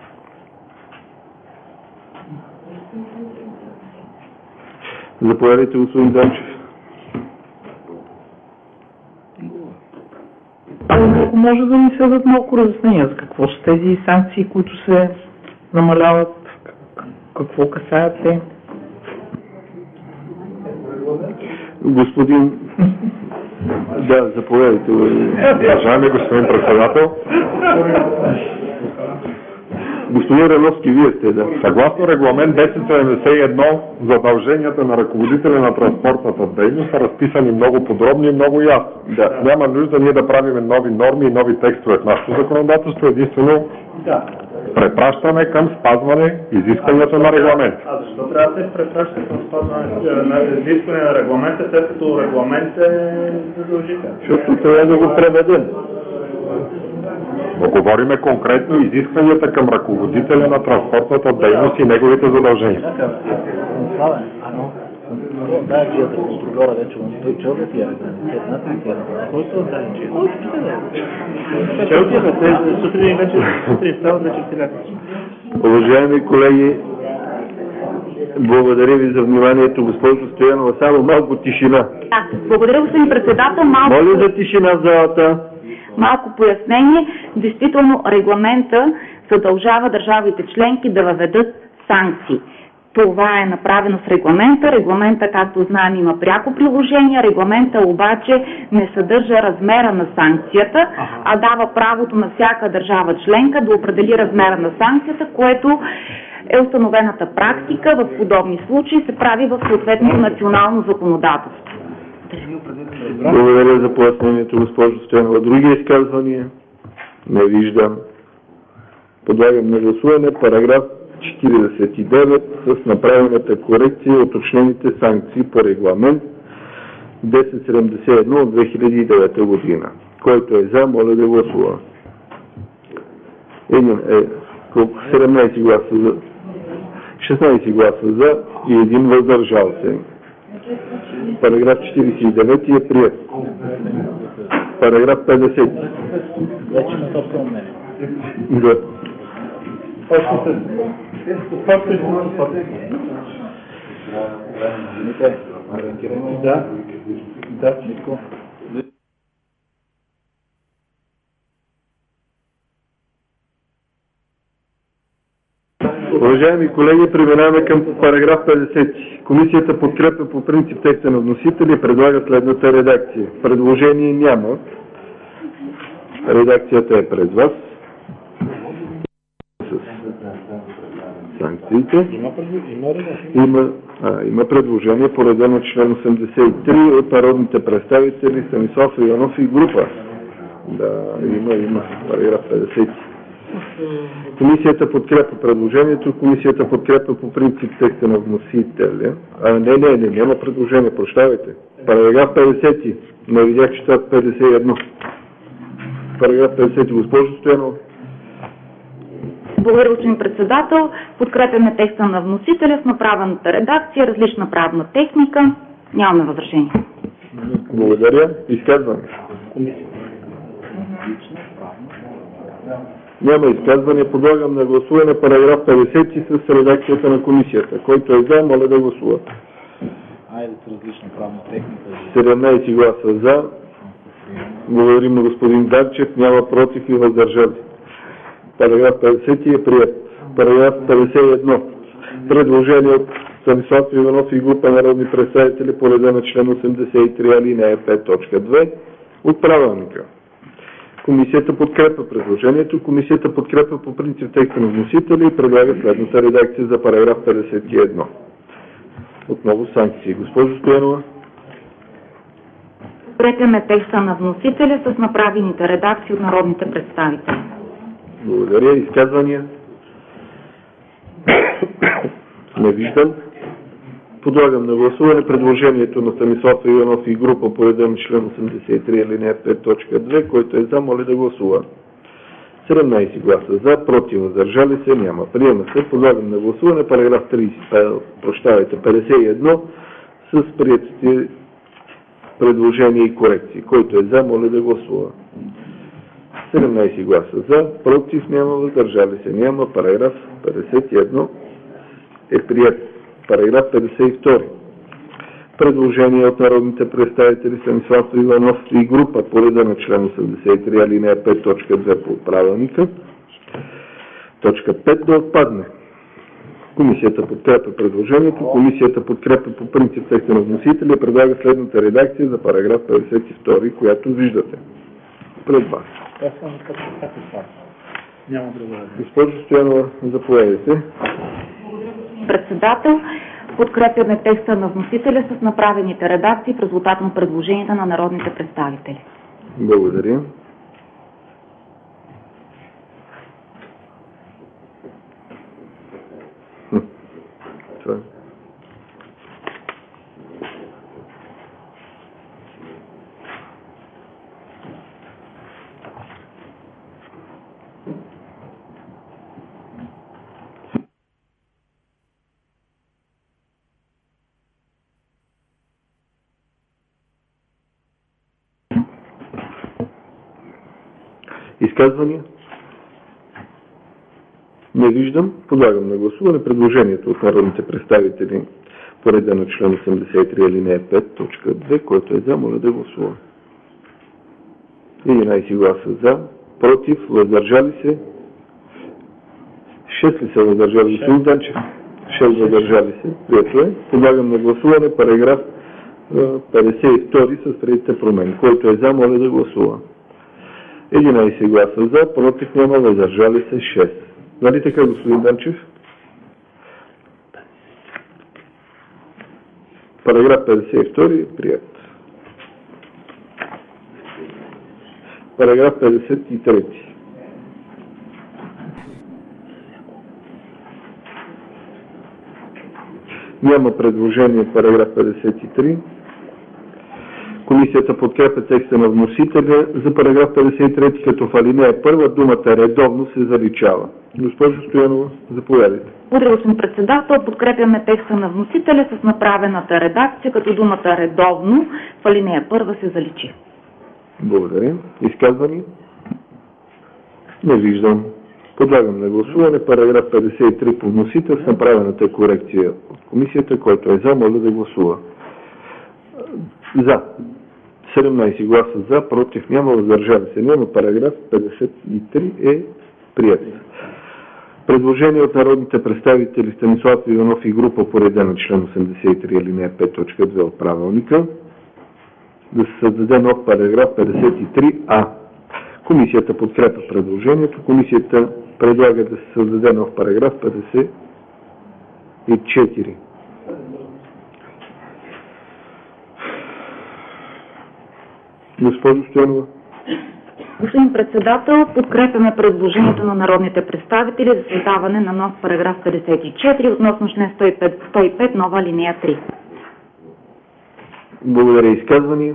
Заповядайте, господин Данчев. ако може да ни се дадат малко разяснения за какво са тези санкции, които се намаляват, какво касаят те. Господин... Да, заповядайте. Уважаеми господин председател, господин Рановски, вие сте, да. Съгласно регламент 1071, задълженията на ръководителя на транспортната дейност са разписани много подробно и много ясно. Да. Няма нужда ние да правим нови норми и нови текстове в нашето законодателство, единствено препращаме към спазване изискванията на регламента. А защо трябва да се препраща към спазване на изискване на регламента, след като регламент е задължителен? Защото трябва да го преведем. Но говориме конкретно изискванията към ръководителя на транспортната дейност и неговите задължения. Да, че да контролера вече той човек е който да Уважаеми колеги, благодаря ви за вниманието, госпожо Стоянова. Само малко тишина. Благодаря, господин председател. Моля за тишина в залата. Малко пояснение. Действително регламента задължава държавите членки да въведат санкции. Това е направено с регламента. Регламента, както знаем, има пряко приложение. Регламента обаче не съдържа размера на санкцията, а дава правото на всяка държава членка да определи размера на санкцията, което е установената практика. В подобни случаи се прави в съответното национално законодателство. Благодаря за пояснението, госпожо Стоянова. Други изказвания? Не виждам. Подлагам на гласуване параграф 49 с направената корекция и уточнените санкции по регламент 1071 от 2009 година. Който е за, моля да гласува. 17 гласа за, 16 гласа за и един въздържал се. Параграф 49 е приет. Параграф 50. Вече на собствено мнение. Да. Уважаеми колеги, преминаваме към параграф 50. Комисията подкрепя по принцип текста на вносителя и предлага следната редакция. Предложение няма. Редакцията е пред вас. Санкциите. Има предложение по реда на член 83 от народните представители Станислав Иванов и група. Да, има. Параграф 50. Комисията подкрепа предложението. Комисията подкрепа по принцип текста на вносителя. Няма предложение, прощавайте. Параграф 50. Не видях, че това 51. Параграф 50. Госпожо Стоянова. Благодаря, господин председател. Подкрепяме текста на вносителя с направената редакция, различна правна техника. Нямаме възражение. Благодаря. Изказване. Няма изказване. Подлагам на гласуване параграф 50 с редакцията на комисията. Който е за, моля да гласува. Айде с различна правна техника. 17 гласа за. Благодарим на господин Дарчев. Няма против и въздържали. Параграф 50 е прият. Параграф 51. Предложение от Станислав Иванов и група народни представители по реда на член 83 алинея 5 точка 2 от правилника. Комисията подкрепа предложението. Комисията подкрепа по принцип текста на вносителя и предлага следната редакция за параграф 51. Отново санкции. Госпожо Стоянова. Подкрепяме текста на вносителя с направените редакции от народните представители. Благодаря. Изказвания? Не виждам. Подлагам на гласуване предложението на Станислав Иванов и група по реда на член 83 алинея 5 точка 2, който е за, моля да гласува. 17 гласа за, против, въздържали се, няма. Приема се. Подлагам на гласуване параграф 51 с приетите предложения и корекции. Който е за, моля да гласува. 17 гласа за, против няма, въздържали се няма. Параграф 51 е прият. Параграф 52. предложение от народните представители Станислав Иванов и група по реда на член 83 алинея 5 точка 2 по правилника. Точка 5 да отпадне. Комисията подкрепя предложението. Комисията подкрепя по принцип текста на вносителя и предлага следната редакция за параграф 52, която виждате пред вас. Госпожо Стоянова, заповядайте. Председател, подкрепяме текста на вносителя с направените редакции в резултат на предложенията на народните представители. Благодаря. Това. Изказвания? Не виждам. Подлагам на гласуване предложението от народните представители по реда на член 83 алинея 5 точка 2, който е за, моля да гласува. 11 гласа за, против, въздържали се. 6 ли са въздържали се? Данчев? 6 въздържали се. Прието е. Подлагам на гласуване параграф 52 с приетите промени. Който е за, моля да гласува. 11 гласа за, против няма, въздържали се 6. Нали така, господин Данчев? Параграф 52 е прият. Параграф 53. Няма предложение параграф 53. Комисията подкрепя текста на вносителя за параграф 53, като в алинея 1 думата редовно се заличава. Госпожо Стоянова, заповядайте. Благодаря, господин председател. Подкрепяме текста на вносителя с направената редакция, като думата редовно в алинея 1 се заличи. Благодаря. Изказвания? Не виждам. Подлагам на гласуване параграф 53 по вносител с направената корекция от комисията, който е за, моля да гласува. За. 17 гласа за, против няма, въздържали се няма. Параграф 53 е прият. Предложение от народните представители Станислав Иванов и група по реда на член 83 алинея 5 точка 2 от правилника да се създаде нов параграф 53а. Комисията подкрепя предложението. Комисията предлага да се създаде нов параграф 54. Госпожо Стоянова. Господин председател, подкрепяме предложението на народните представители за създаване на нов параграф 54 относно член 105 нова алинея 3. Благодаря. Изказвания?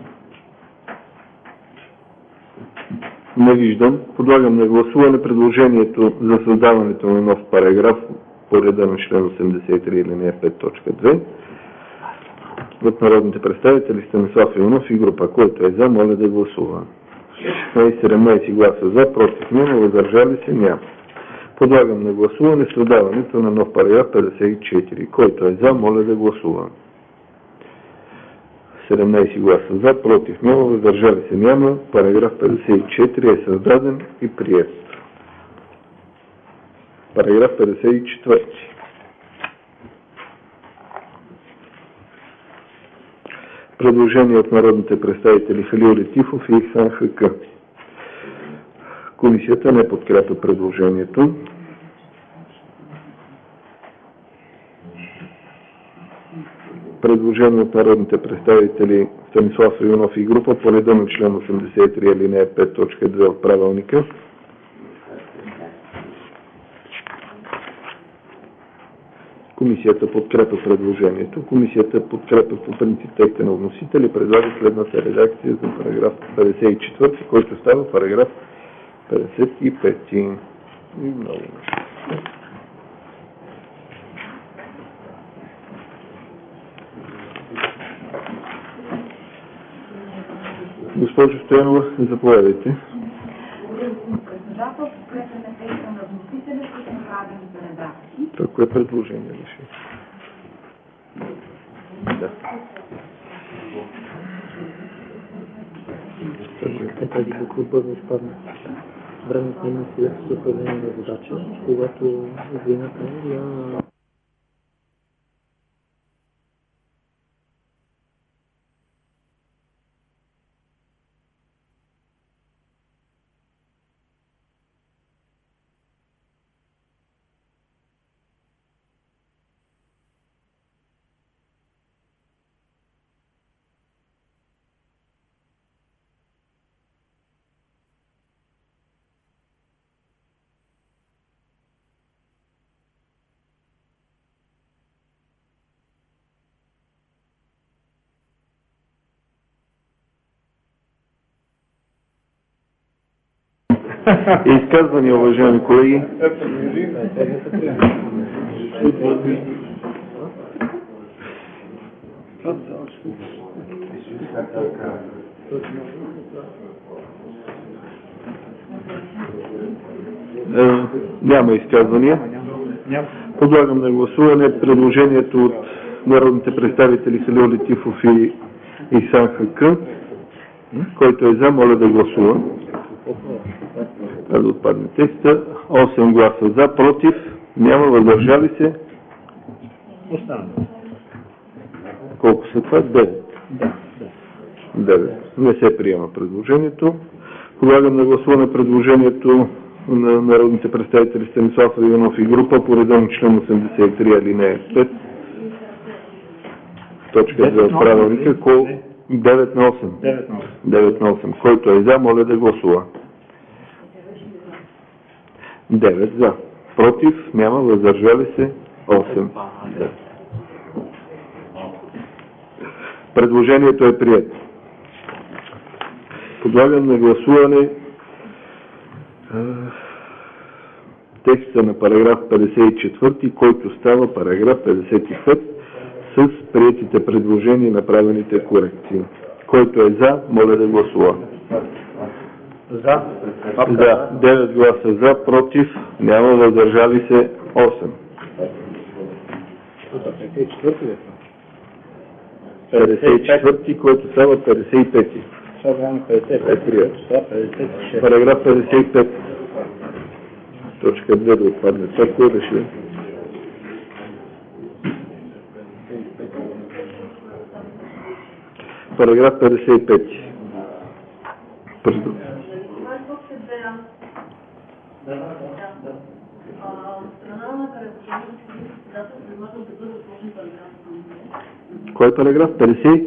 Не виждам. Подлагам на гласуване предложението за създаването на нов параграф по реда на член 83 алинея 5 точка 2 от народните представители Станислав Иванов и група, който е за, моля да гласува. 17 гласа за, против няма, въздържали се няма. Подлагам на гласуване създаването на нов параграф 54, който е за, моля да гласува. 17 гласа за, против няма, въздържали се няма. Параграф 54 е създаден и приет. Параграф 54. Предложение от народните представители Халил Летифов и Ихсан Хака. Комисията не подкрепя предложението. Предложение от народните представители Станислав Иванов и група по реда на член 83 алинея 5 точка 2 от правилника. Комисията подкрепя предложението. Комисията подкрепя по принцип текста на вносителя и предлага следната редакция за параграф 54, който става параграф 55. И много. Госпожо Стоянова, заповядайте. Председател, подкрепяме текста на вносителя с направените редакции. Това кое предложение беше? Да. тази буква Б да изпадне. Време снимане свидетелство за управление на водача, когато вината е на... Изказвания, уважаеми колеги? Няма изказвания. Подлагам на гласуване предложението от народните представители Халил Летифов и Ихсан Хаккъ. Който е за, моля да гласува. Да отпадне текста. 8 гласа за, против, няма, въздържали се. Колко са това? 9. 9. Не се приема предложението. Подлагам на гласуване предложението на народните представители Станислав Иванов и група по реда на член 83 алинея 5. Точка за правилника. 9 на 8. 9 на 8. Който е за, моля да гласува. 9 за. Против, няма, въздържали се 8. Предложението е прието. Подлагам на гласуване текста на параграф 54, който става параграф 55 с приетите предложения и направените корекции. Който е за, моля да гласува. За. За. 9 гласа за, против, няма, въздържали се 8. 54, който става 55. Параграф 55. Точка 2 да отпадне. Това кой реши? Параграф 55. Кой е параграф? 50?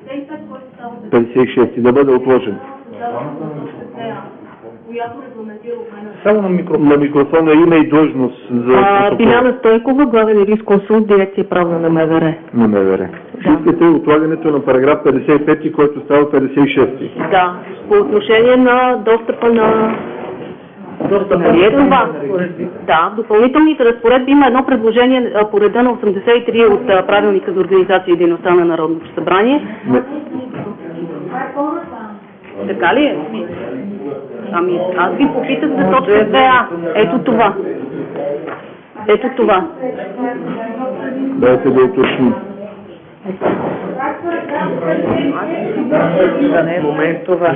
56. Да бъде отложен. Само на микрофона. На микрофона име и длъжност за... Биляна Стойкова, главен юрисконсулт, дирекция правна на МВР. На МВР. Искате отлагането на параграф 55, който става 56. Да, по отношение на достъпа на... Да, допълнителните разпоредби има едно предложение по реда на 83 от правилника за организация и дейността на Народното събрание. Така ли е? Ами, аз ви попитах за точка 2А. Ето това. Ето това. Дайте да уточним. Да не е момент това.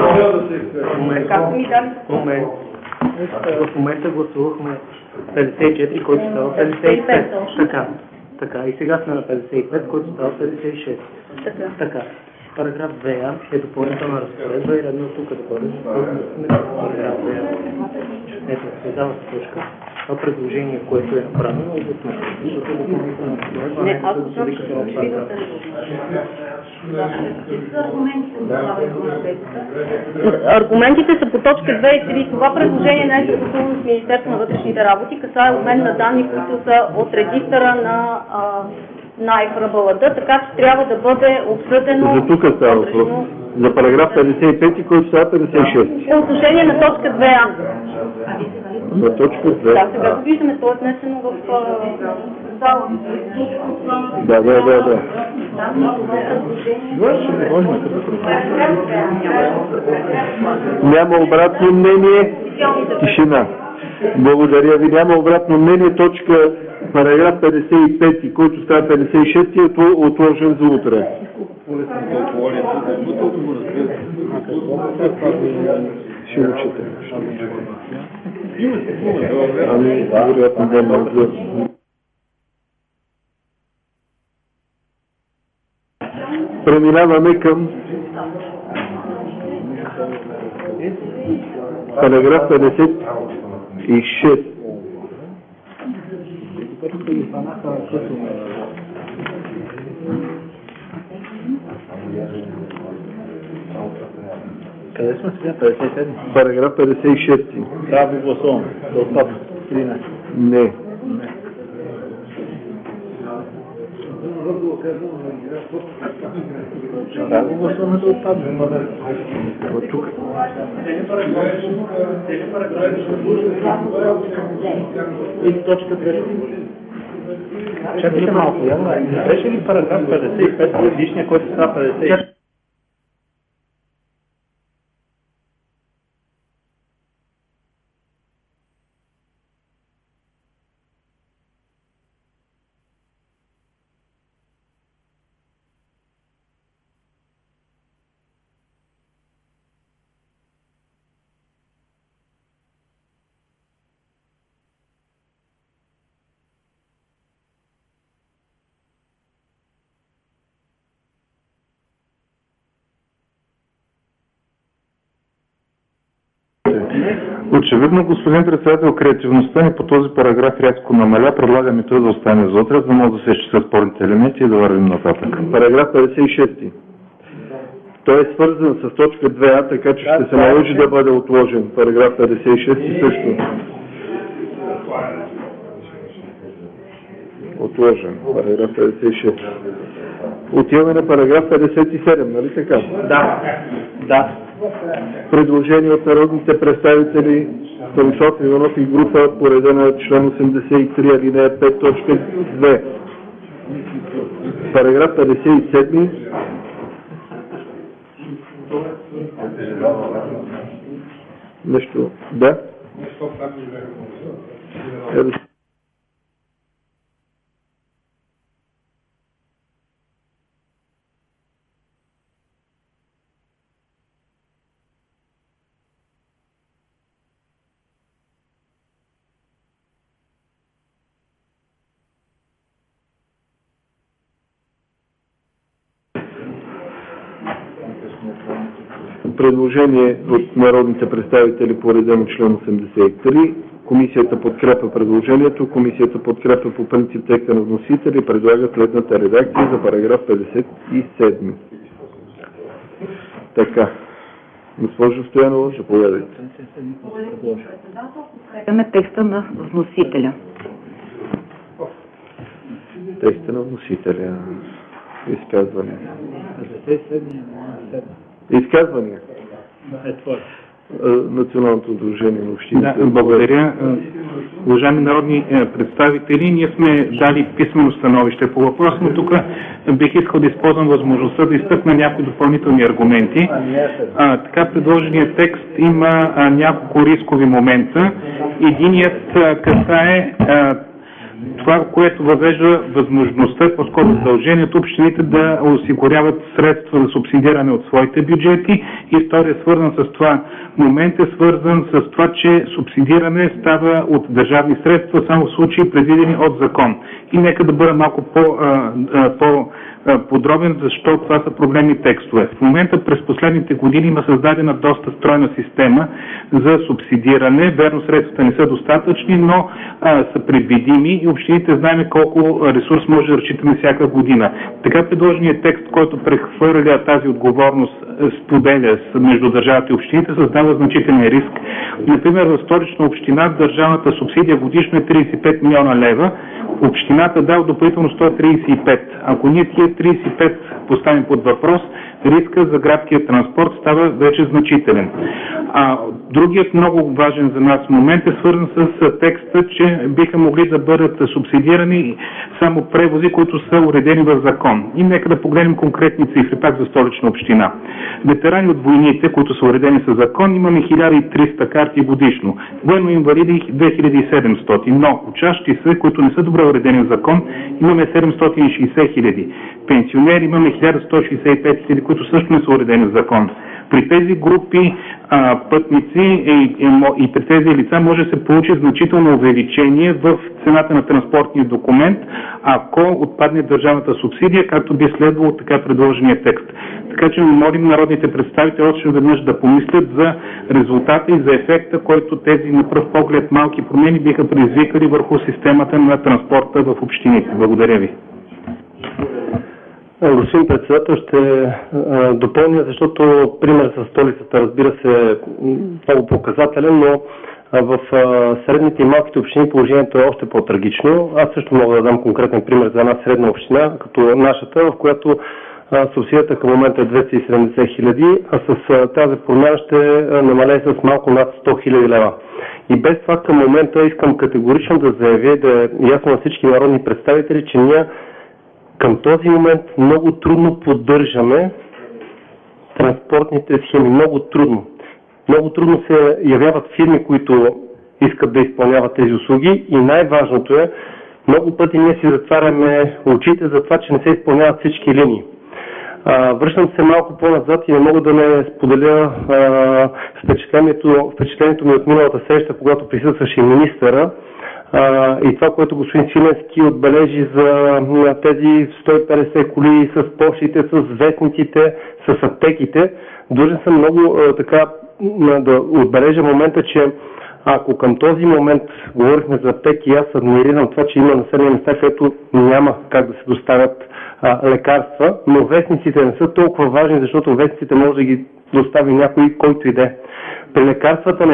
В момента гласувахме 54, който става 55. Така. И сега сме на 55, който става 56. Така. Параграф 2А е допълнителна разпоредба и редно тук да бъде параграф 2А. Ето, създава се точка. Това предложение, което е направено, е допълнителна разпоредба. Не, аз аргументите са по точка 2 и 3. Това предложение не е съгласувано с Министерството на вътрешните работи, касае обмен на данни, които са от регистъра на ЕФРБЛД, така че трябва да бъде обсъдено... За тук става въпрос. За параграф 55, който става 56. По отношение на точка 2А. За точка 2. Да, сега го виждаме, то е внесено в зала. Да. Няма обратно мнение. Тишина. Благодаря ви. Няма обратно мнение. Точка параграф 55, който става 56, е отложен за утре. Ще учите. Ами, вероятно да има за... Преминаваме към параграф 56. Къде сме сега? 57? Параграф 56. Трябва да гласувам. Да отпадне. Или не? Не. Трябва да гласуваме да отпадне. Тук. Или точка 2. Чакайте малко. Беше ли параграф 55 предишния, който става 56? Очевидно, господин председател, креативността ни по този параграф рязко намаля. Предлагаме той да остане за утре, за да може да се изчислят спорните елементи и да вървим нататък. Параграф 56. Той е свързан с точка 2а, така че ще се наложи да бъде отложен. Параграф 56 също. Отложен. Параграф 56. Отиваме на параграф 57, нали така? Да. Предложение от народните представители Станислав Иванов и група по реда на член 83 алинея 5 точка 2. Параграф 57. Нещо. Да? Предложение от народните представители по реда на член 83. Комисията подкрепя предложението. Комисията подкрепя по принцип текста на вносителя и предлага следната редакция за параграф 57. Така. Госпожо Стоянова, заповядайте. Подкрепяме текста на вносителя. Текста на вносителя. Изказвания. Изказвания. Националното сдружение на общините. Да, благодаря. Уважаеми народни представители, ние сме дали писмено становище по въпрос, но тук бих искал да използвам възможността да изтъкна някои допълнителни аргументи. Така предложеният текст има няколко рискови момента. Единият касае това, което въвежда възможността, по-скоро задължението общините да осигуряват средства за субсидиране от своите бюджети, и вторият свързан с това момент е свързан с това, че субсидиране става от държавни средства само в случаи предвидени от закон. И нека да бъда малко по-подробен, защо това са проблемни текстове. В момента през последните години има създадена доста стройна система за субсидиране. Верно, средствата не са достатъчни, но са предвидими и общините знаем колко ресурс може да разчитаме всяка година. Така предложеният текст, който прехвърля тази отговорност, споделя между държавата и общините, създава значителен риск. Например, в Столична община държавната субсидия годишно е 35 милиона лева, общината дава допълнително 135. Ако ние тия 35 поставим под въпрос, риска за градския транспорт става вече значителен. Другият много важен за нас момент е свързан с текста, че биха могли да бъдат субсидирани само превози, които са уредени в закон. И нека да погледнем конкретни цифри, пак за Столична община. Ветерани от войните, които са уредени със закон, имаме 1300 карти годишно. Военно-инвалиди 2700, но учащи се, които не са добре уредени в закон, имаме 760 хиляди. Пенсионери имаме 1165 хиляди, които също не са уредени в закон. При тези групи пътници и при тези лица може да се получи значително увеличение в цената на транспортния документ, ако отпадне държавната субсидия, както би следвало така предложения текст. Така че молим народните представители още веднъж да помислят за резултата и за ефекта, който тези на пръв поглед малки промени биха предизвикали върху системата на транспорта в общините. Благодаря ви. Господин председател, ще допълня, защото пример с столицата, разбира се, е много показателен, но в средните и малките общини положението е още по-трагично. Аз също мога да дам конкретен пример за една средна община, като нашата, в която субсидията към момента е 270 хиляди, а с тази промяна ще намалее с малко над 100 хиляди лева. И без това към момента искам категорично да заявя, да е ясно на всички народни представители, че ние към този момент много трудно поддържаме транспортните схеми. Много трудно. Много трудно се явяват фирми, които искат да изпълняват тези услуги и най-важното е, много пъти ние си затваряме очите за това, че не се изпълняват всички линии. Връщам се малко по-назад и не мога да не споделя впечатлението ми от миналата среща, когато присъстваше и министъра, и това, което господин Свиленски отбележи за тези 150 коли с почтите, с вестниците, с аптеките. Длъжен съм много да отбележа момента, че ако към този момент говорихме за аптеки, аз адмирирам това, че има населени места, където няма как да се доставят лекарства, но вестниците не са толкова важни, защото вестниците може да ги достави някой, който иде. При лекарствата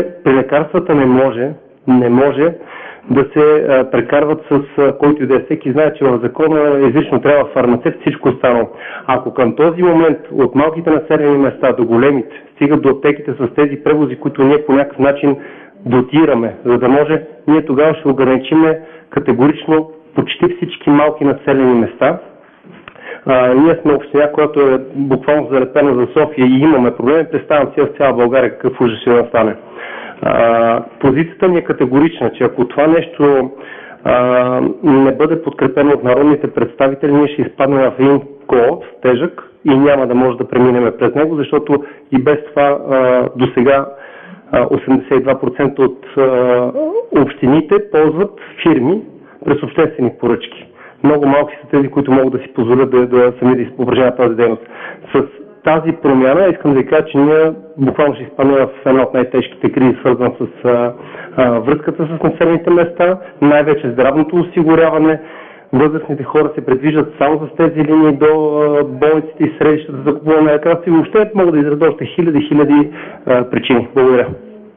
не може да се прекарват с който и да е. Всеки знае, че в закона изрично трябва фармацевт, всичко останало. Ако към този момент от малките населени места до големите стигат до аптеките с тези превози, които ние по някакъв начин дотираме, за да може, ние тогава ще ограничиме категорично почти всички малки населени места. Ние сме община, която е буквално залепена за София и имаме проблеми. Представям си в цяла България какъв ужас ще настане. Позицията ми е категорична, че ако това нещо не бъде подкрепено от народните представители, ние ще изпаднем в един колод тежък и няма да може да преминем през него, защото и без това до сега 82% от общините ползват фирми през обществени поръчки. Много малки са тези, които могат да си позволят да сами да упражняват тази дейност. С тази промяна искам да ви кажа, че ние буквално ще изпаднем в една от най-тежките кризи, свързана с връзката с населените места, най-вече здравното осигуряване. Възрастните хора се предвиждат само с тези линии до болниците и средищата за закупуване на лекарства и въобще могат да изредят още хиляди причини. Благодаря.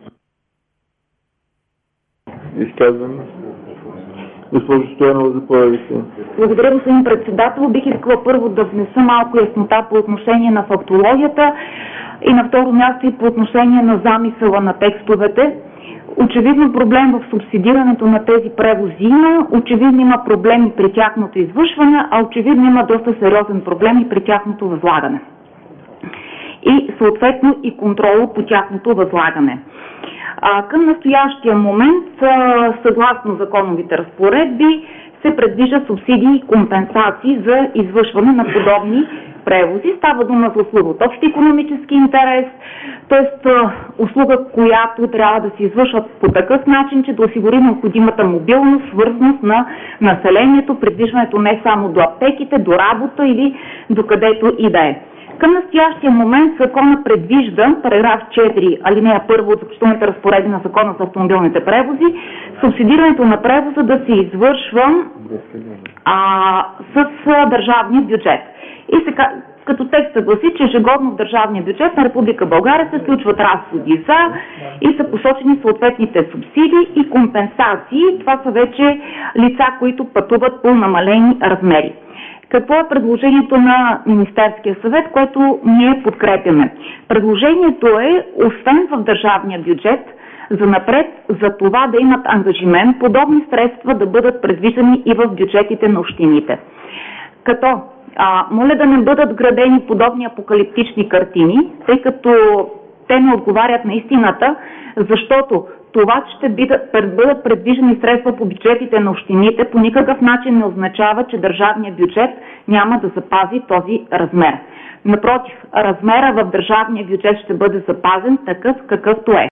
Изказване. Госпожо Стоянова, заповядайте. Благодаря, господин председател. Бих искала първо да внеса малко яснота по отношение на фактологията и на второ място и по отношение на замисъла на текстовете. Очевидно проблем в субсидирането на тези превози има, очевидно има проблеми при тяхното извършване, а очевидно има доста сериозен проблем и при тяхното възлагане. И съответно и контрола по тяхното възлагане. Към настоящия момент, съгласно законовите разпоредби, се предвижда субсидии и компенсации за извършване на подобни превози. Става дума за услуга от общ икономически интерес, т.е. услуга, която трябва да се извършва по такъв начин, че да осигури необходимата мобилност, свързаност на населението, придвижването не само до аптеките, до работа или до където и да е. Към настоящия момент закона предвижда, параграф 4, алинея 1 от заключителните разпоредби на закона за автомобилните превози, субсидирането на превоза да се извършва с държавния бюджет. И сега, като текстът гласи, че ежегодно в държавния бюджет на Република България се включват разходи за и са посочени съответните субсидии и компенсации. Това са вече лица, които пътуват по намалени размери. Какво е предложението на Министерския съвет, което ние подкрепяме? Предложението е, освен в държавния бюджет, занапред за това да имат ангажимент, подобни средства да бъдат предвиждани и в бюджетите на общините. Като моля да не бъдат градени подобни апокалиптични картини, тъй като те не отговарят на истината, защото това, че ще бъдат предвиждани средства по бюджетите на общините, по никакъв начин не означава, че държавният бюджет няма да запази този размер. Напротив, размера в държавния бюджет ще бъде запазен такъв какъвто е.